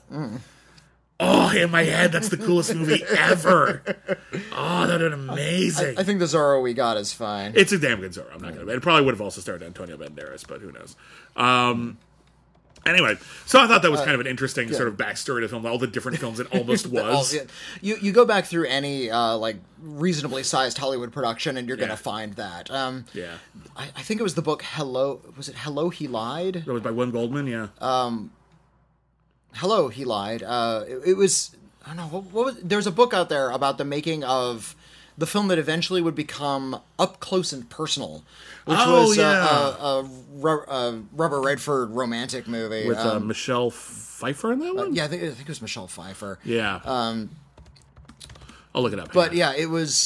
Oh, in my head, that's the coolest movie ever. Oh, that would have been amazing. I think the Zorro we got is fine. It's a damn good Zorro. I'm not going to. It probably would have also starred Antonio Banderas, but who knows. Anyway, so I thought that was kind of an interesting sort of backstory to film, all the different films it almost was. You go back through any reasonably sized Hollywood production, and you're going to find that. I think it was the book Hello. Was it Hello, He Lied? That was by William Goldman. Yeah. Hello, He Lied. It was. I don't know. What was, there's a book out there about the making of the film that eventually would become Up Close and Personal, which was a Robert Redford romantic movie with Michelle Pfeiffer in that one. Yeah, I think it was Michelle Pfeiffer. Yeah, I'll look it up. But yeah, it was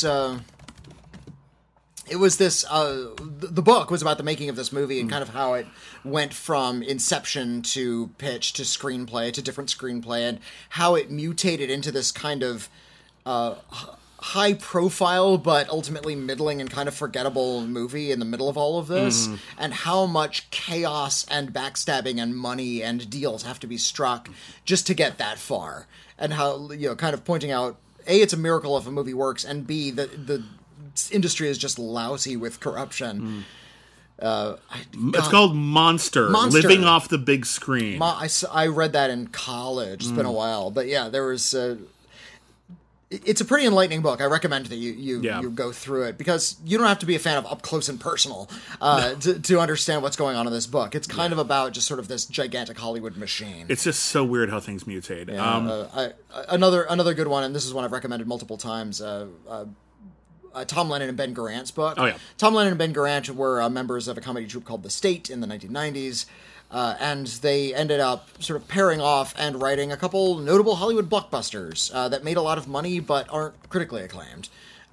this. The book was about the making of this movie and kind of how it went from inception to pitch to screenplay to different screenplay, and how it mutated into this kind of high profile but ultimately middling and kind of forgettable movie in the middle of all of this, and how much chaos and backstabbing and money and deals have to be struck just to get that far, and how, kind of pointing out, A, it's a miracle if a movie works, and B, the industry is just lousy with corruption. It's called Monster, Living Off the Big Screen. I read that in college. It's been a while, but yeah, there was it's a pretty enlightening book. I recommend that you go through it, because you don't have to be a fan of Up Close and Personal to understand what's going on in this book. It's kind of about just sort of this gigantic Hollywood machine. It's just so weird how things mutate. Yeah, another good one, and this is one I've recommended multiple times. Tom Lennon and Ben Garant's book. Oh, yeah. Tom Lennon and Ben Garant were members of a comedy troupe called The State in the 1990s. And they ended up sort of pairing off and writing a couple notable Hollywood blockbusters that made a lot of money but aren't critically acclaimed.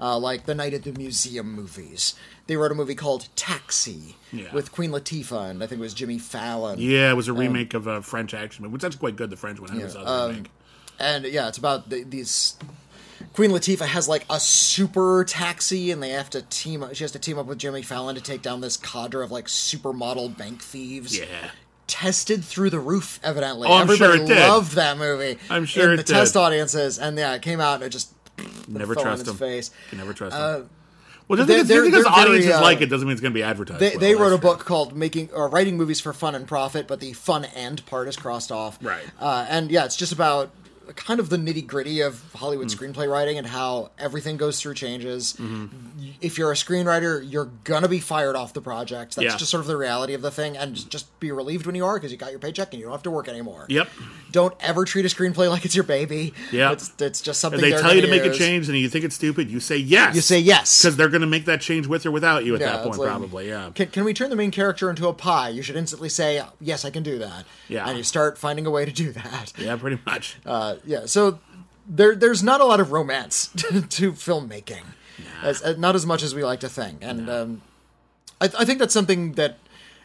like the Night at the Museum movies. They wrote a movie called Taxi with Queen Latifah, and I think it was Jimmy Fallon. Yeah, it was a remake of a French action movie, which is quite good, the French one. Was a remake. And yeah, it's about these... Queen Latifah has like a super taxi, and they have to team up. She has to team up with Jimmy Fallon to take down this cadre of like supermodel bank thieves. Yeah. Tested through the roof, evidently. Oh, I'm Everybody sure it did. loved that movie. I'm sure in it the did. test audiences, and yeah, it came out and it just Never fell trust on its them. face. You never trust them. Well, just they're because very, audiences like it doesn't mean it's going to be advertised. They wrote a book called Writing Movies for Fun and Profit, but the fun and part is crossed off. Right. And yeah, it's just about kind of the nitty-gritty of Hollywood screenplay writing and how everything goes through changes. If you're a screenwriter, you're gonna be fired off the project. That's just sort of the reality of the thing, and just be relieved when you are, because you got your paycheck and you don't have to work anymore. Yep. Don't ever treat a screenplay like it's your baby. Yeah. It's just something If they they're tell you to gonna make a use. change and you think it's stupid, you say yes. You say yes. Because they're going to make that change with or without you at that it's point, like, probably, yeah. Can we turn the main character into a pie? You should instantly say, yes, I can do that. Yeah. And you start finding a way to do that. Yeah, pretty much. So there's not a lot of romance to filmmaking. Not as much as we like to think. And I think that's something that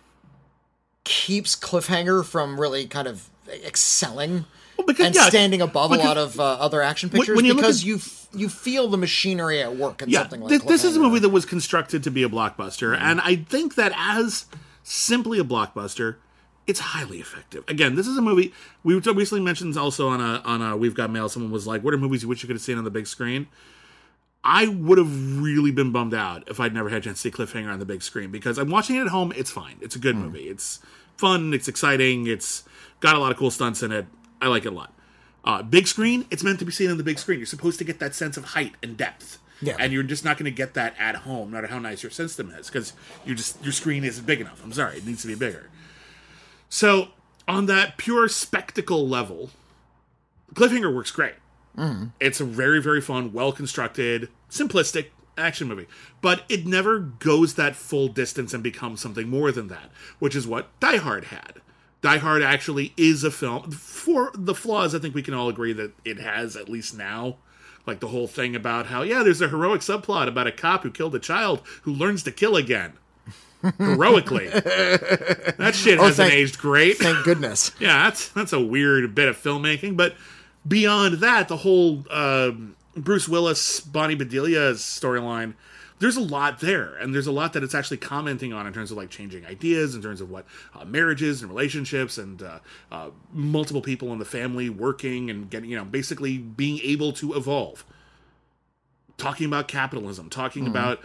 keeps Cliffhanger from really kind of excelling and standing above a lot of other action pictures, when you because you feel the machinery at work in something like this is a Cliffhanger. movie that was constructed to be a blockbuster, and I think that as simply a blockbuster, it's highly effective. Again, this is a movie we recently mentioned also on a We've Got Mail. Someone was like, "What are movies you wish you could have seen on the big screen?" I would have really been bummed out if I'd never had a chance to see Cliffhanger on the big screen, because I'm watching it at home. It's fine. It's a good movie. It's fun. It's exciting. It's got a lot of cool stunts in it. I like it a lot. Big screen, it's meant to be seen on the big screen. You're supposed to get that sense of height and depth. Yeah. And you're just not going to get that at home, no matter how nice your system is, because your screen isn't big enough. I'm sorry, it needs to be bigger. So, on that pure spectacle level, Cliffhanger works great. It's a very, very fun, well-constructed, simplistic action movie. But it never goes that full distance and becomes something more than that, which is what Die Hard had. Die Hard actually is a film. For the flaws, I think we can all agree that it has, at least now. Like the whole thing about how, there's a heroic subplot about a cop who killed a child who learns to kill again. Heroically. That shit hasn't aged great. Thank goodness. Yeah, that's a weird bit of filmmaking. But beyond that, the whole Bruce Willis, Bonnie Bedelia storyline, there's a lot there. And there's a lot that it's actually commenting on in terms of like changing ideas, in terms of what marriages and relationships and multiple people in the family working and getting, basically being able to evolve. Talking about capitalism, talking about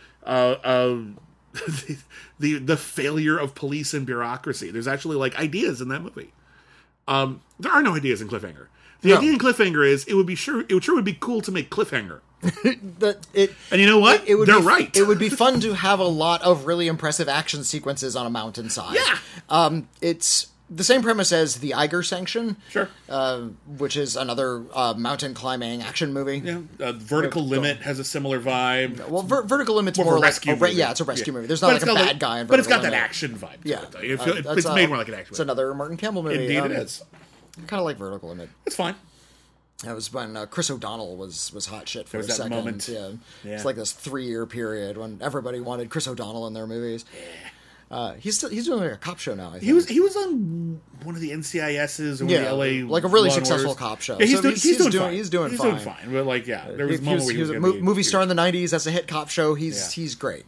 the failure of police and bureaucracy. There's actually like ideas in that movie. There are no ideas in Cliffhanger. The idea in Cliffhanger is it sure would be cool to make Cliffhanger. And you know what? They're right. It would be fun to have a lot of really impressive action sequences on a mountainside. Yeah. It's the same premise as The Eiger Sanction. Sure. Which is another mountain climbing action movie. Yeah. Vertical Limit has a similar vibe. Well, Vertical Limit's More more of a like rescue movie. it's a rescue movie. There's not like a bad guy in Vertical But it's got Limit. that action vibe to Yeah. it, though. It's made more like an action It's movie. another Martin Campbell movie. Indeed it is. I kind of like Vertical Limit. It's fine. That was when Chris O'Donnell was hot shit for There was a that second. moment. Yeah. Yeah. It's like this 3-year period when everybody wanted Chris O'Donnell in their movies. He's doing like a cop show now, I think. He was on one of the NCIS's or one of the LA like a really Law and successful Orders. cop show. Yeah, he's So doing fine. He's doing He's fine. doing fine. But like, there was a moment where he was a gonna be movie star in huge. the 90s. That's a hit cop show. He's great.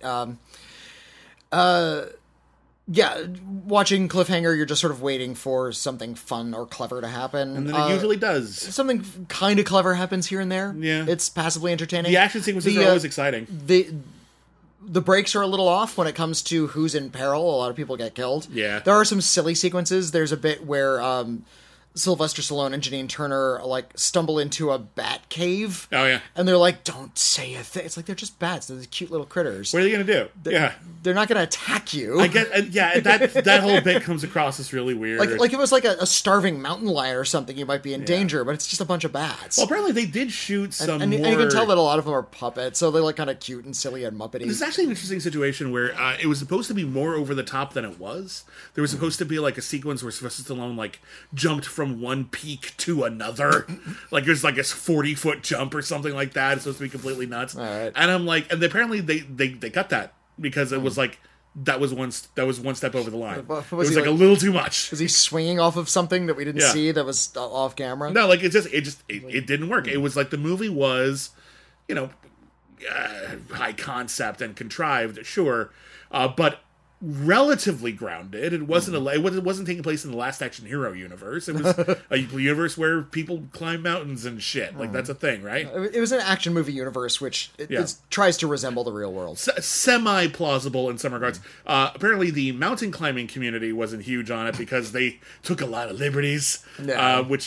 Watching Cliffhanger, you're just sort of waiting for something fun or clever to happen. And then it usually does. Something kind of clever happens here and there. Yeah. It's passably entertaining. The action sequences are always exciting. The breaks are a little off when it comes to who's in peril. A lot of people get killed. Yeah. There are some silly sequences. There's a bit where Sylvester Stallone and Janine Turner stumble into a bat cave. Oh, yeah. And they're like, don't say a thing. It's like, they're just bats. They're these cute little critters. What are they going to do? They're not going to attack you. I get, that whole bit comes across as really weird. Like it was like a starving mountain lion or something, you might be in danger, but it's just a bunch of bats. Well, apparently they did shoot some and you more... can tell that a lot of them are puppets, so they're like kind of cute and silly and muppety. This is actually an interesting situation where it was supposed to be more over the top than it was. There was supposed to be like a sequence where Sylvester Stallone jumped from from one peak to another. Like there's like a 40-foot jump or something like that. It's supposed to be completely nuts. All right. And I'm like, and apparently they cut that because it was like that was one step over the line. It was like a little too much. Was he swinging off of something that we didn't see that was off camera? No, like it didn't work. It was like the movie was, you know, high concept and contrived, sure, but relatively grounded. It wasn't it wasn't taking place in the Last Action Hero universe. It was a universe where people climb mountains and shit. Like that's a thing, right? It was an action movie universe, which it tries to resemble the real world. Semi plausible in some regards. Apparently, the mountain climbing community wasn't huge on it because they took a lot of liberties. Which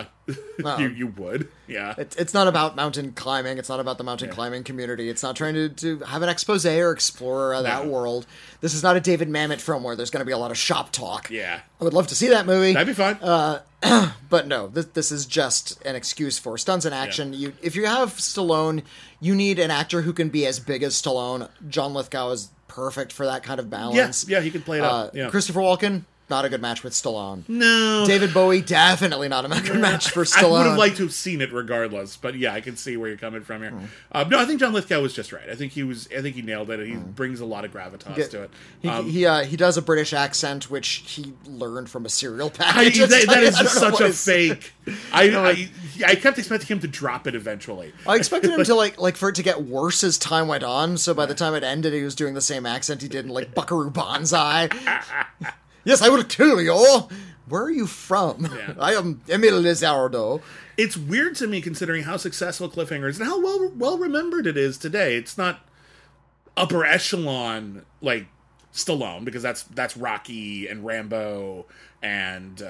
you would. Yeah. It's not about mountain climbing. It's not about the mountain climbing community. It's not trying to have an expose or explore that world. This is not a David Mamet film where there's going to be a lot of shop talk. Yeah. I would love to see that movie. That'd be fine. But no, this is just an excuse for stunts and action. If you have Stallone, you need an actor who can be as big as Stallone. John Lithgow is perfect for that kind of balance. Yeah, he can play it up. Christopher Walken, not a good match with Stallone. No. David Bowie, definitely not a good match for Stallone. I would have liked to have seen it regardless, but yeah, I can see where you're coming from here. No, I think John Lithgow was just right. I think he nailed it. He brings a lot of gravitas to it. He does a British accent, which he learned from a cereal package. That is just such a fake. I kept expecting him to drop it eventually. I expected him to like for it to get worse as time went on. So by the time it ended, he was doing the same accent he did in like Buckaroo Banzai. Yes, I will kill you. Where are you from? Yeah. I am Emil Lizardo. It's weird to me considering how successful Cliffhanger is and how well remembered it is today. It's not upper echelon like Stallone because that's Rocky and Rambo and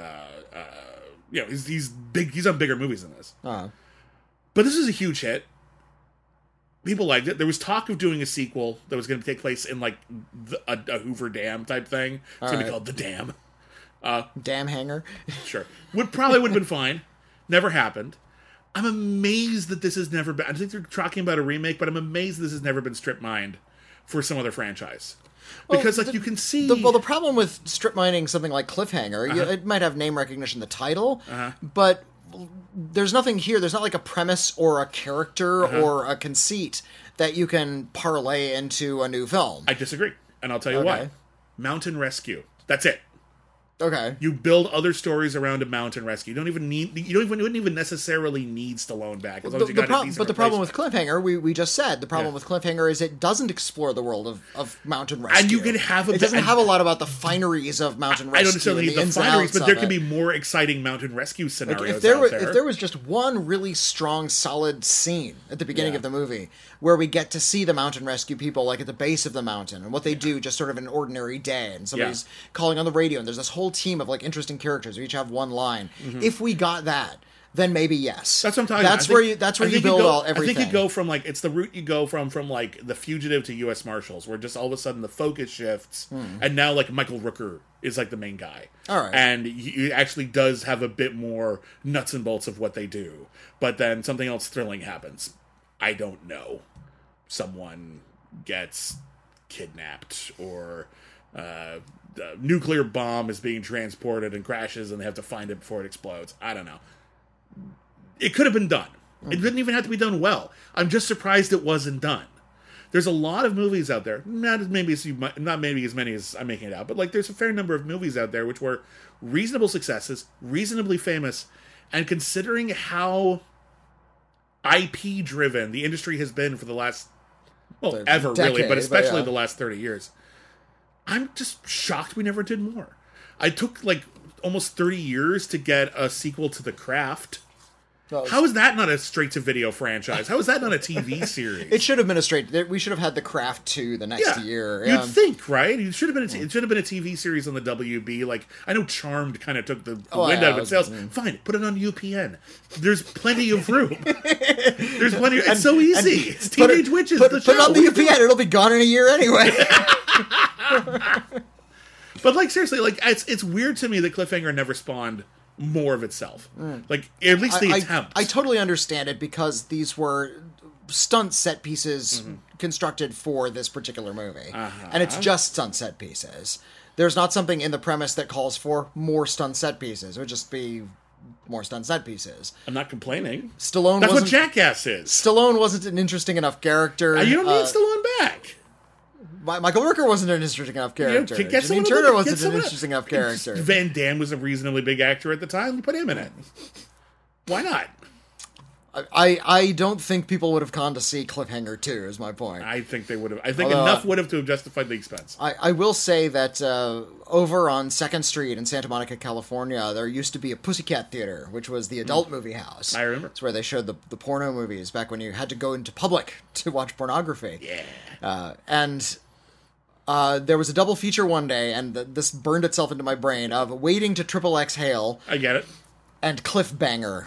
he's big. He's on bigger movies than this. But this is a huge hit. People liked it. There was talk of doing a sequel that was going to take place in like a Hoover Dam type thing. It's going to be called The Dam. Dam Hanger. Sure. Would have been fine. Never happened. I'm amazed that this has never been... I think they're talking about a remake, but I'm amazed this has never been strip mined for some other franchise. Because you can see... the problem with strip mining something like Cliffhanger, it might have name recognition, the title, but... There's nothing here. There's not like a premise or a character or a conceit that you can parlay into a new film. I disagree, and I'll tell you why. Mountain rescue. That's it. Okay. You build other stories around a mountain rescue. You wouldn't even necessarily need Stallone back. As long as you got a decent the problem with Cliffhanger, we just said, the problem with Cliffhanger is it doesn't explore the world of mountain rescue. And you can have it doesn't have a lot about the fineries of mountain rescue. I don't necessarily need the fineries, but there can be more exciting mountain rescue scenarios if there was just one really strong, solid scene at the beginning of the movie where we get to see the mountain rescue people like at the base of the mountain and what they do just sort of an ordinary day, and somebody's calling on the radio and there's this whole team of like interesting characters who each have one line. If we got that, then maybe yes. That's what I'm talking about. That's where you build everything. I think you go from like it's the route you go from like The Fugitive to U.S. Marshals, where just all of a sudden the focus shifts, and now like Michael Rooker is like the main guy. All right, and he actually does have a bit more nuts and bolts of what they do, but then something else thrilling happens. I don't know. Someone gets kidnapped, or the nuclear bomb is being transported and crashes, and they have to find it before it explodes. I don't know. It could have been done. It didn't even have to be done well. I'm just surprised it wasn't done. There's a lot of movies out there, not maybe as many as I'm making it out, but like there's a fair number of movies out there which were reasonable successes, reasonably famous, and considering how IP driven the industry has been for the last ever decade, really, but especially the last 30 years. I'm just shocked we never did more. I took like almost 30 years to get a sequel to The Craft. How is that not a straight-to-video franchise? How is that not a TV series? It should have been a straight... We should have had The Craft 2 the next year. You'd think, right? It should have been a TV series on the WB. Like, I know Charmed kind of took the wind out of its sails. Fine, put it on UPN. There's plenty of room. There's plenty... It's so easy. It's Teenage Witches, the show. Put it on the UPN. It'll be gone in a year anyway. But, like, seriously, like, it's weird to me that Cliffhanger never spawned more of itself. Like, at least the attempt. I totally understand it because these were stunt set pieces constructed for this particular movie. And it's just stunt set pieces. There's not something in the premise that calls for more stunt set pieces. It would just be more stunt set pieces. I'm not complaining. Stallone That's what wasn't... Jackass is. Stallone wasn't an interesting enough character. You don't need Stallone back. Michael Rooker wasn't an interesting enough character. Get Janine someone Turner get wasn't an someone- interesting enough character. Van Damme was a reasonably big actor at the time. Put him in it. Why not? I don't think people would have gone to see Cliffhanger 2, is my point. I think they would have. I think Although, enough would have to have justified the expense. I will say that over on 2nd Street in Santa Monica, California, there used to be a Pussycat Theater, which was the adult movie house. I remember. It's where they showed the porno movies back when you had to go into public to watch pornography. Yeah. And there was a double feature one day, and this burned itself into my brain, of Waiting to Triple X Hail I get it. and Cliffbanger.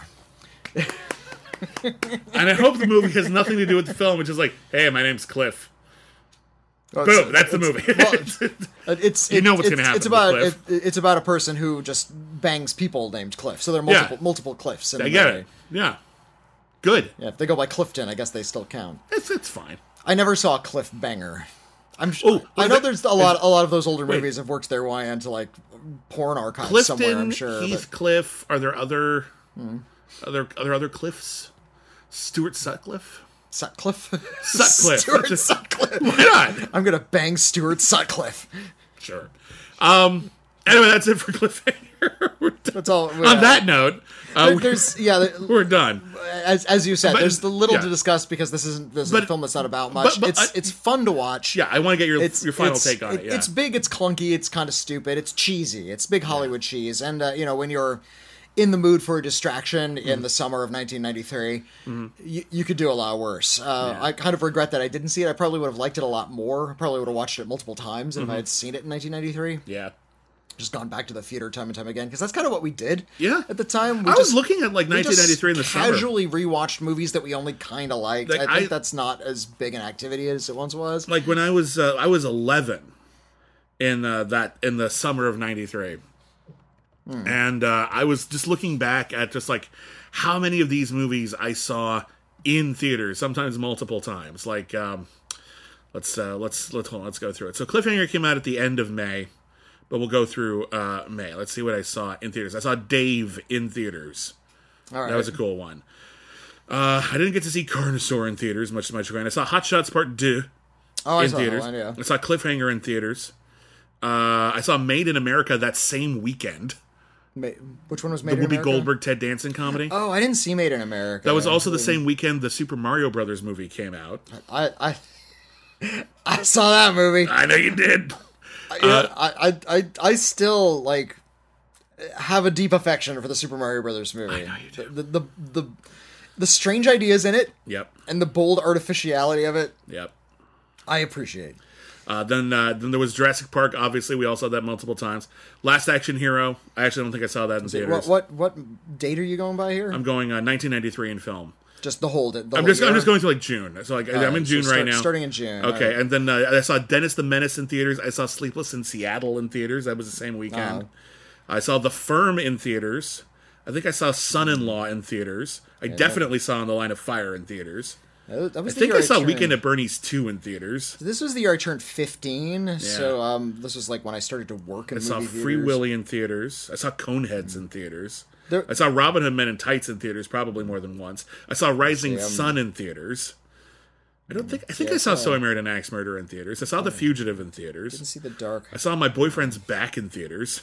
And I hope the movie has nothing to do with the film, which is like, hey, my name's Cliff. Well, Boom, that's the movie. You know what's gonna happen It's about with it's about a person who just bangs people named Cliff. So there are multiple Cliffs. In I the get movie. it. Yeah. Good. Yeah, if they go by Clifton, I guess they still count. It's fine. I never saw Cliffbanger. I Oh, know there's a lot of those older movies have worked their way into like porn archives somewhere. I'm sure. but- Heathcliff. Are there other other Cliffs? Stuart Sutcliffe? Sutcliffe. Sutcliffe. Stuart Sutcliffe. Why not? I'm gonna bang Stuart Sutcliffe. Sure. Anyway, that's it for Cliffhanger. We're done. That's all. On that note, we're done. As you said, But- there's little yeah. to discuss because this is a film that's not about much. but it's fun to watch. Yeah, I want to get your final take on it. Yeah. It's big, it's clunky, it's kind of stupid, it's cheesy, it's big Hollywood cheese, and when you're in the mood for a distraction in the summer of 1993, you could do a lot worse. I kind of regret that I didn't see it. I probably would have liked it a lot more. I probably would have watched it multiple times if I had seen it in 1993. Yeah. Just gone back to the theater time and time again, because that's kind of what we did. Yeah. At the time, I was looking at like we just 1993 in the summer. casually rewatched movies that we only kind of liked. Like, I think that's not as big an activity as it once was. Like when I was 11 in the summer of 93. And I was just looking back at just like how many of these movies I saw in theaters, sometimes multiple times. Like let's go through it. So Cliffhanger came out at the end of May, but we'll go through May. Let's see what I saw in theaters. I saw Dave in theaters. All right. That was a cool one. I didn't get to see Carnosaur in theaters, much to my chagrin. I saw Hot Shots Part 2 in theaters. That one, yeah. I saw Cliffhanger in theaters. I saw Made in America that same weekend. Which one was Made The in Whoopi America? Goldberg, Ted Danson comedy. Oh, I didn't see Made in America. That was also the same weekend the Super Mario Brothers movie came out. I saw that movie. I know you did. I still like have a deep affection for the Super Mario Brothers movie. I know you do. The strange ideas in it Yep. and the bold artificiality of it, Yep. I appreciate. Then there was Jurassic Park. Obviously, we all saw that multiple times. Last Action Hero. I actually don't think I saw that in theaters. What date are you going by here? I'm going 1993 in film. Just the whole. I'm just going through like June. So like I'm in June right now. Starting in June. Okay, right. and then I saw Dennis the Menace in theaters. I saw Sleepless in Seattle in theaters. That was the same weekend. I saw The Firm in theaters. I think I saw Son-in-Law in theaters. I definitely saw On the Line of Fire in theaters. That was I the think year I saw turned- Weekend at Bernie's 2 in theaters. This was the year I turned 15, so this was like when I started to work in I saw movie Free theaters. Willy in theaters. I saw Coneheads in theaters. There- I saw Robin Hood Men in Tights in theaters probably more than once. I saw Rising Sun in theaters. I think I saw So I Married an Axe Murderer in theaters. I saw The Fugitive in theaters. Didn't see The Dark. I saw My Boyfriend's Back in theaters.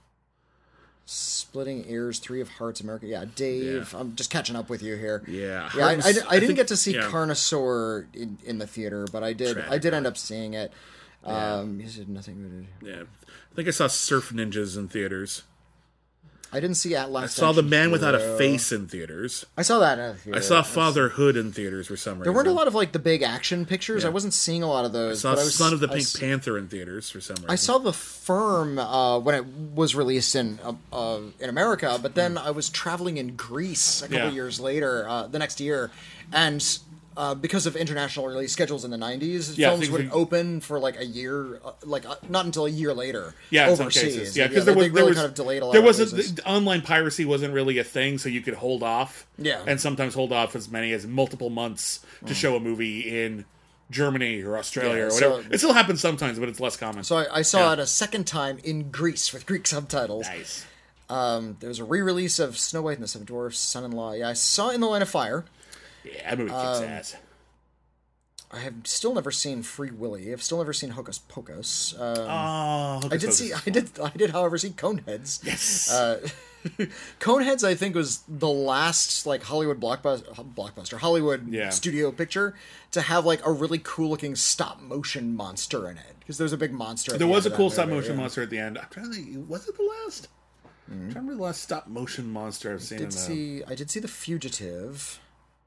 Splitting Ears, 3 of Hearts, America. Yeah, Dave. Yeah. I'm just catching up with you here. Yeah. I didn't think- get to see yeah. Carnosaur in the theater, but I did. Tragic, I did huh? end up seeing it. He said nothing. Yeah. I think I saw Surf Ninjas in theaters. I didn't see Atlas. I saw The Man Without a Face in theaters. I saw that in the theater. I saw Fatherhood in theaters for some reason. There weren't a lot of like the big action pictures. I wasn't seeing a lot of those. I saw but I was, Son of the I Pink s- Panther in theaters for some reason. I saw The Firm when it was released in America, but then I was traveling in Greece a couple years later, the next year, and because of international release schedules in the 90s, films things would would- open for like a year, not until a year later. Yeah, in some overseas. cases. Yeah, because there they was really kind of delayed a lot. there of wasn't releases. the online piracy wasn't really a thing, so you could hold off. Yeah. and sometimes hold off as many as multiple months to show a movie in Germany or Australia Yeah, or whatever. so- It still happens sometimes, but it's less common. So I saw it a second time in Greece with Greek subtitles. Nice. There was a re-release of Snow White and the Seven Dwarfs, Son-in-Law. Yeah, I saw In the Line of Fire. Yeah, that movie kicks ass. I have still never seen Free Willy. I've still never seen Hocus Pocus. Hocus I did Pocus see. is I did, however, see Coneheads. Yes. Coneheads, I think, was the last like Hollywood blockbuster, Hollywood studio picture to have like a really cool looking stop motion monster in it, because there was a big monster. There was a cool stop motion monster at the end. I'm trying to think, was it the last? I'm trying to remember the last stop motion monster I've seen. I did see The Fugitive.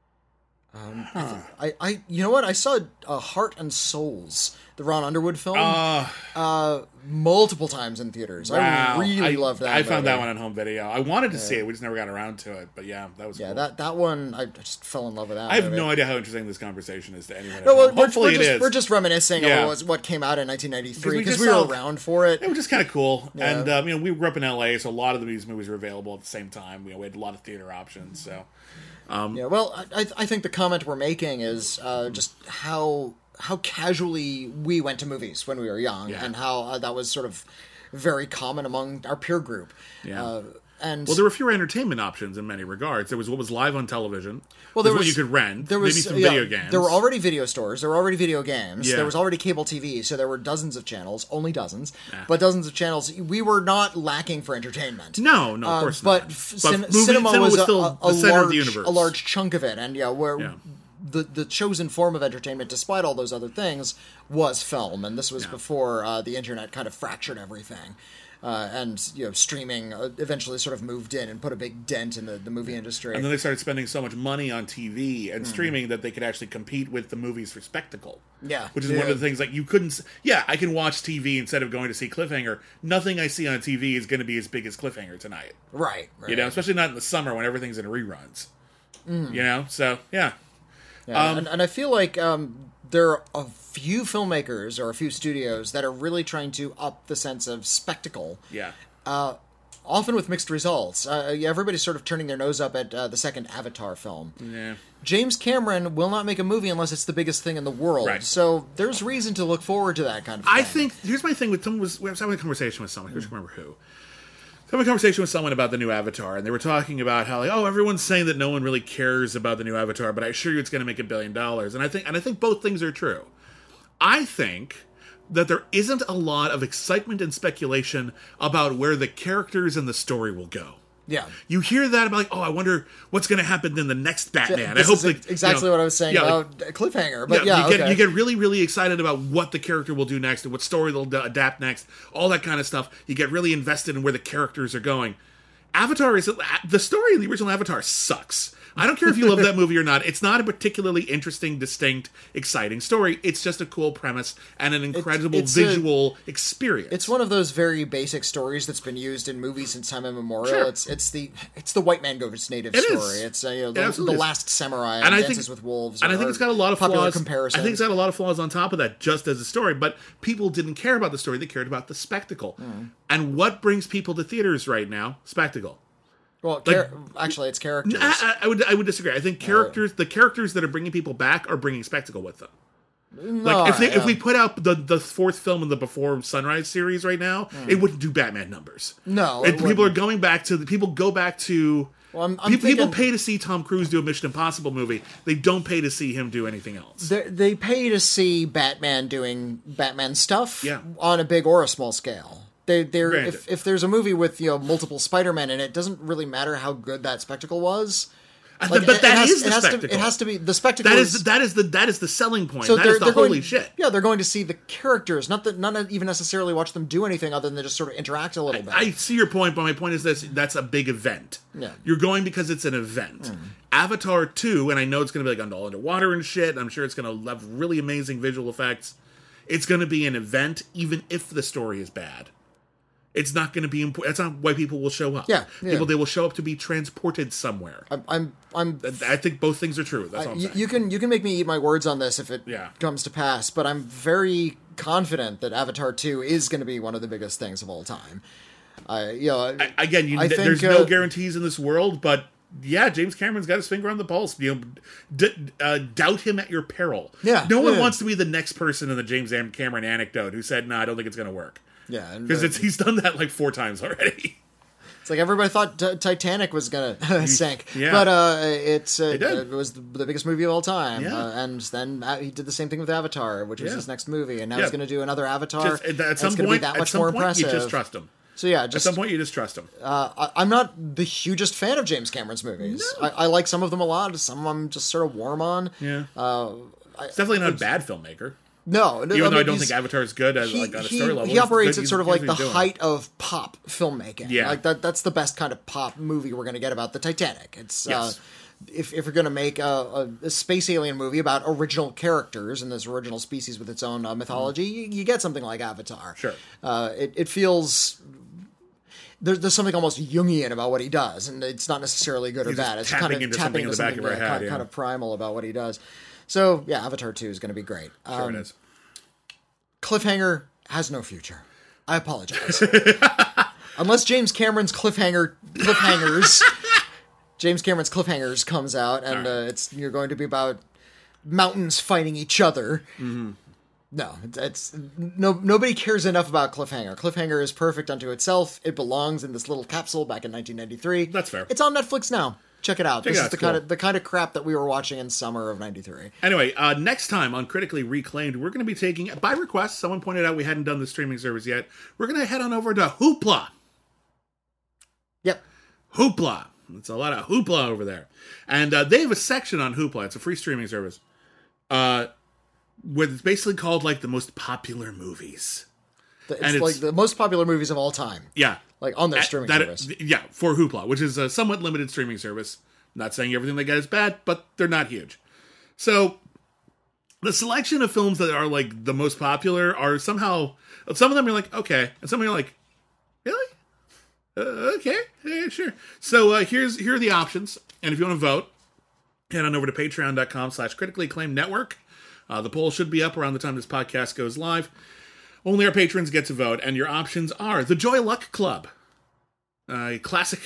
I you know what? I saw Heart and Souls, the Ron Underwood film, multiple times in theaters. Wow. I really loved that. I found that one on home video. I wanted to see it, we just never got around to it. But yeah, that was cool. that one, I just fell in love with that. I have no idea how interesting this conversation is to anyone. No, well, hopefully it is. We're just reminiscing of what came out in 1993 because we were around for it. It was just kind of cool, and we grew up in LA, so a lot of these movies were available at the same time. We had a lot of theater options, so. I think the comment we're making is just how casually we went to movies when we were young, and how that was sort of very common among our peer group. And there were fewer entertainment options in many regards. There was what was live on television. Well, there was what you could rent. There was maybe some video games. There were already video stores. There were already video games. Yeah. There was already cable TV. So there were dozens of channels, only dozens, but dozens of channels. We were not lacking for entertainment. No, of course not. But cinema was still the center of the universe. A large chunk of it, and the chosen form of entertainment, despite all those other things, was film, and this was before the internet kind of fractured everything. And streaming eventually sort of moved in and put a big dent in the movie industry. And then they started spending so much money on TV and streaming that they could actually compete with the movies for spectacle. Yeah, which is one of the things, like, you couldn't. Yeah, I can watch TV instead of going to see Cliffhanger. Nothing I see on TV is going to be as big as Cliffhanger tonight. Right. Especially not in the summer when everything's in reruns. So yeah. And I feel like there are a few filmmakers or a few studios that are really trying to up the sense of spectacle. Yeah. Often with mixed results. Everybody's sort of turning their nose up at the second Avatar film. Yeah. James Cameron will not make a movie unless it's the biggest thing in the world. Right. So there's reason to look forward to that kind of thing. I think, here's my thing with someone, I was having a conversation with someone, I can't remember who. Having a conversation with someone about the new Avatar, and they were talking about how, like, everyone's saying that no one really cares about the new Avatar, but I assure you it's going to make $1 billion. And I think both things are true. I think that there isn't a lot of excitement and speculation about where the characters and the story will go. Yeah. You hear that about, like, I wonder what's going to happen in the next Batman. This is exactly what I was saying about Cliffhanger. But you get really, really excited about what the character will do next and what story they'll adapt next, all that kind of stuff. You get really invested in where the characters are going. Avatar the story in the original Avatar sucks. I don't care if you love that movie or not. It's not a particularly interesting, distinct, exciting story. It's just a cool premise and an incredible visual experience. It's one of those very basic stories that's been used in movies since time immemorial. Sure. It's the white man goes native story. It's the Last Samurai and Dances with Wolves. And I think it's got a lot of flaws. Comparisons. I think it's got a lot of flaws on top of that, just as a story. But people didn't care about the story; they cared about the spectacle. And what brings people to theaters right now? Spectacle. Well, actually, it's characters. I would disagree. I think the characters that are bringing people back are bringing spectacle with them. If we put out the fourth film in the Before Sunrise series right now, it wouldn't do Batman numbers. No, people are going back to people go back to. Well, people pay to see Tom Cruise do a Mission Impossible movie. They don't pay to see him do anything else. They pay to see Batman doing Batman stuff on a big or a small scale. If there's a movie with multiple Spider-Men in it, it doesn't really matter how good that spectacle was. But that is the spectacle. It has to be the spectacle. That is the selling point. So that is the holy shit. Yeah, they're going to see the characters, not even necessarily watch them do anything other than just sort of interact a little bit. I see your point, but my point is that's a big event. Yeah. You're going because it's an event. Avatar 2, and I know it's going to be like all underwater and shit. I'm sure it's going to have really amazing visual effects. It's going to be an event, even if the story is bad. It's not going to be important. That's not why people will show up. Yeah. They will show up to be transported somewhere. I think both things are true. That's all I'm saying. You can make me eat my words on this if it comes to pass, but I'm very confident that Avatar 2 is going to be one of the biggest things of all time. There's no guarantees in this world, but yeah, James Cameron's got his finger on the pulse. Doubt him at your peril. Yeah. No one wants to be the next person in the James Cameron anecdote who said, "No, I don't think it's going to work." Yeah, because he's done that like 4 times already. It's like everybody thought Titanic was gonna sink, Yeah. but it did. was the biggest movie of all time. Yeah. And then he did the same thing with Avatar, which was Yeah. his next movie, and now Yeah. he's gonna do another Avatar. Just, at and some it's gonna point, be that at much some more point, impressive. you just trust him. So yeah, At some point, you just trust him. I'm not the hugest fan of James Cameron's movies. No. I like some of them a lot. Some of them I'm just sort of warm on. Yeah. It's definitely not a bad filmmaker. No, Even though I don't think Avatar is good as like on a story level. He operates at he's sort of good. like He's the doing it. height of pop filmmaking. Yeah. Like that's the best kind of pop movie we're going to get about the Titanic. It's Yes. if you're going to make a space alien movie about original characters and this original species with its own mythology, you get something like Avatar. Sure. It feels. There's something almost Jungian about what he does, and it's not necessarily good or He's just bad. It's tapping kind of into tapping something in into the back of our head, yeah. kind of primal about what he does. So yeah, Avatar 2 is going to be great. Sure it is. Cliffhanger has no future. I apologize. Unless James Cameron's Cliffhangers comes out, and you're going to be about mountains fighting each other. Mm-hmm. No, nobody cares enough about Cliffhanger. Cliffhanger is perfect unto itself. It belongs in this little capsule back in 1993. That's fair. It's on Netflix now. Check it out. Check This it is out. the kind of crap that we were watching in summer of '93. Anyway, next time on Critically Reclaimed, we're going to be taking, by request, someone pointed out we hadn't done the streaming service yet. We're going to head on over to Hoopla. Yep. Hoopla. It's a lot of hoopla over there. And they have a section on Hoopla. It's a free streaming service. Where it's basically called, like, the most popular movies. It's like the most popular movies of all time. Yeah. Like on their streaming service. Yeah, for Hoopla, which is a somewhat limited streaming service. Not saying everything they get is bad, but they're not huge. So, the selection of films that are, like, the most popular are somehow... Some of them you're like, okay. And some of them you're like, really? Okay. Yeah, sure. So, here are the options. And if you want to vote, head on over to patreon.com/critically acclaimed network. The poll should be up around the time this podcast goes live. Only our patrons get to vote, and your options are The Joy Luck Club, a classic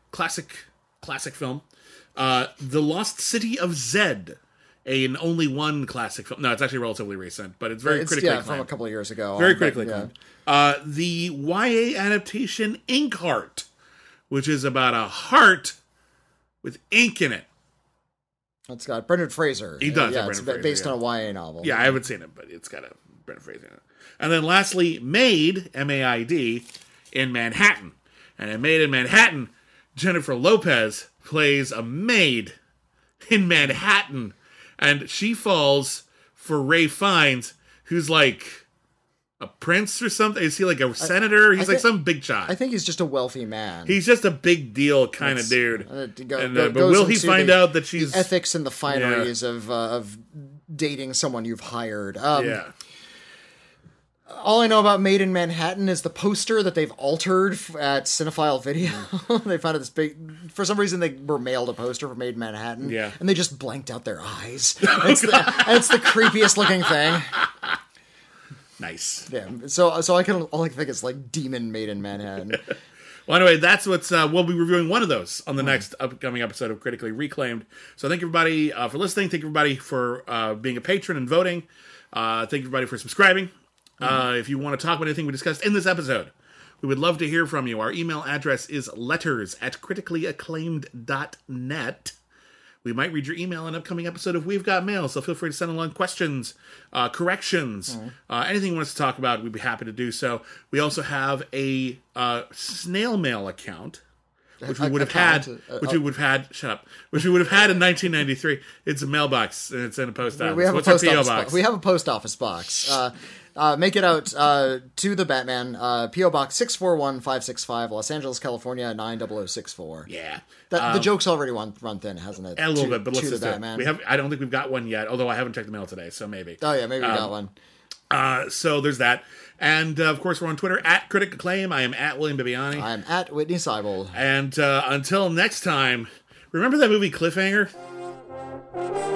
film. The Lost City of Zed, an only one classic film. No, it's actually relatively recent, but it's very critically acclaimed. from a couple of years ago. Very critically acclaimed. The YA adaptation Inkheart, which is about a heart with ink in it. It's got Brendan Fraser. He does have It's Brendan Fraser, based yeah. on a YA novel. Yeah, I haven't seen it, but it's got a Brendan Fraser in it. And then lastly, Maid, M-A-I-D, in Manhattan. And in Maid in Manhattan, Jennifer Lopez plays a maid in Manhattan. And she falls for Ray Fiennes, who's like a prince or something. Is he like a senator? He's like some big shot. I think he's just a wealthy man. He's just a big deal kind of dude. But goes will he into find the out that she's... the ethics and the fineries of dating someone you've hired. yeah. All I know about Made in Manhattan is the poster that they've altered at Cinephile Video. They found this big... For some reason, they were mailed a poster for Made in Manhattan. Yeah. And they just blanked out their eyes. It's the creepiest looking thing. Nice. Yeah. So all I can think is like Demon Made in Manhattan. Well, anyway, that's what's... we'll be reviewing one of those on the next upcoming episode of Critically Reclaimed. So thank everybody for listening. Thank everybody for being a patron and voting. Thank everybody for subscribing. If you want to talk about anything we discussed in this episode, we would love to hear from you. Our email address is letters@criticallyacclaimed.net. We might read your email in an upcoming episode if we've got mail, so feel free to send along questions, corrections, anything you want us to talk about, we'd be happy to do so. We also have a snail mail account, which we would have had in 1993. It's a mailbox, and it's in a post office. What's our P.O. box? We have a post office box. Make it out to the Batman. P.O. Box 641565, Los Angeles, California 90064. Yeah. The joke's already run thin, hasn't it? A little bit, but let's to the just do it. Batman. I don't think we've got one yet, although I haven't checked the mail today, so maybe. Oh, yeah, maybe we got one. So there's that. And, of course, we're on Twitter, @Critic Acclaim. I am @William Bibiani. I'm @Whitney Seibold. And until next time, remember that movie Cliffhanger?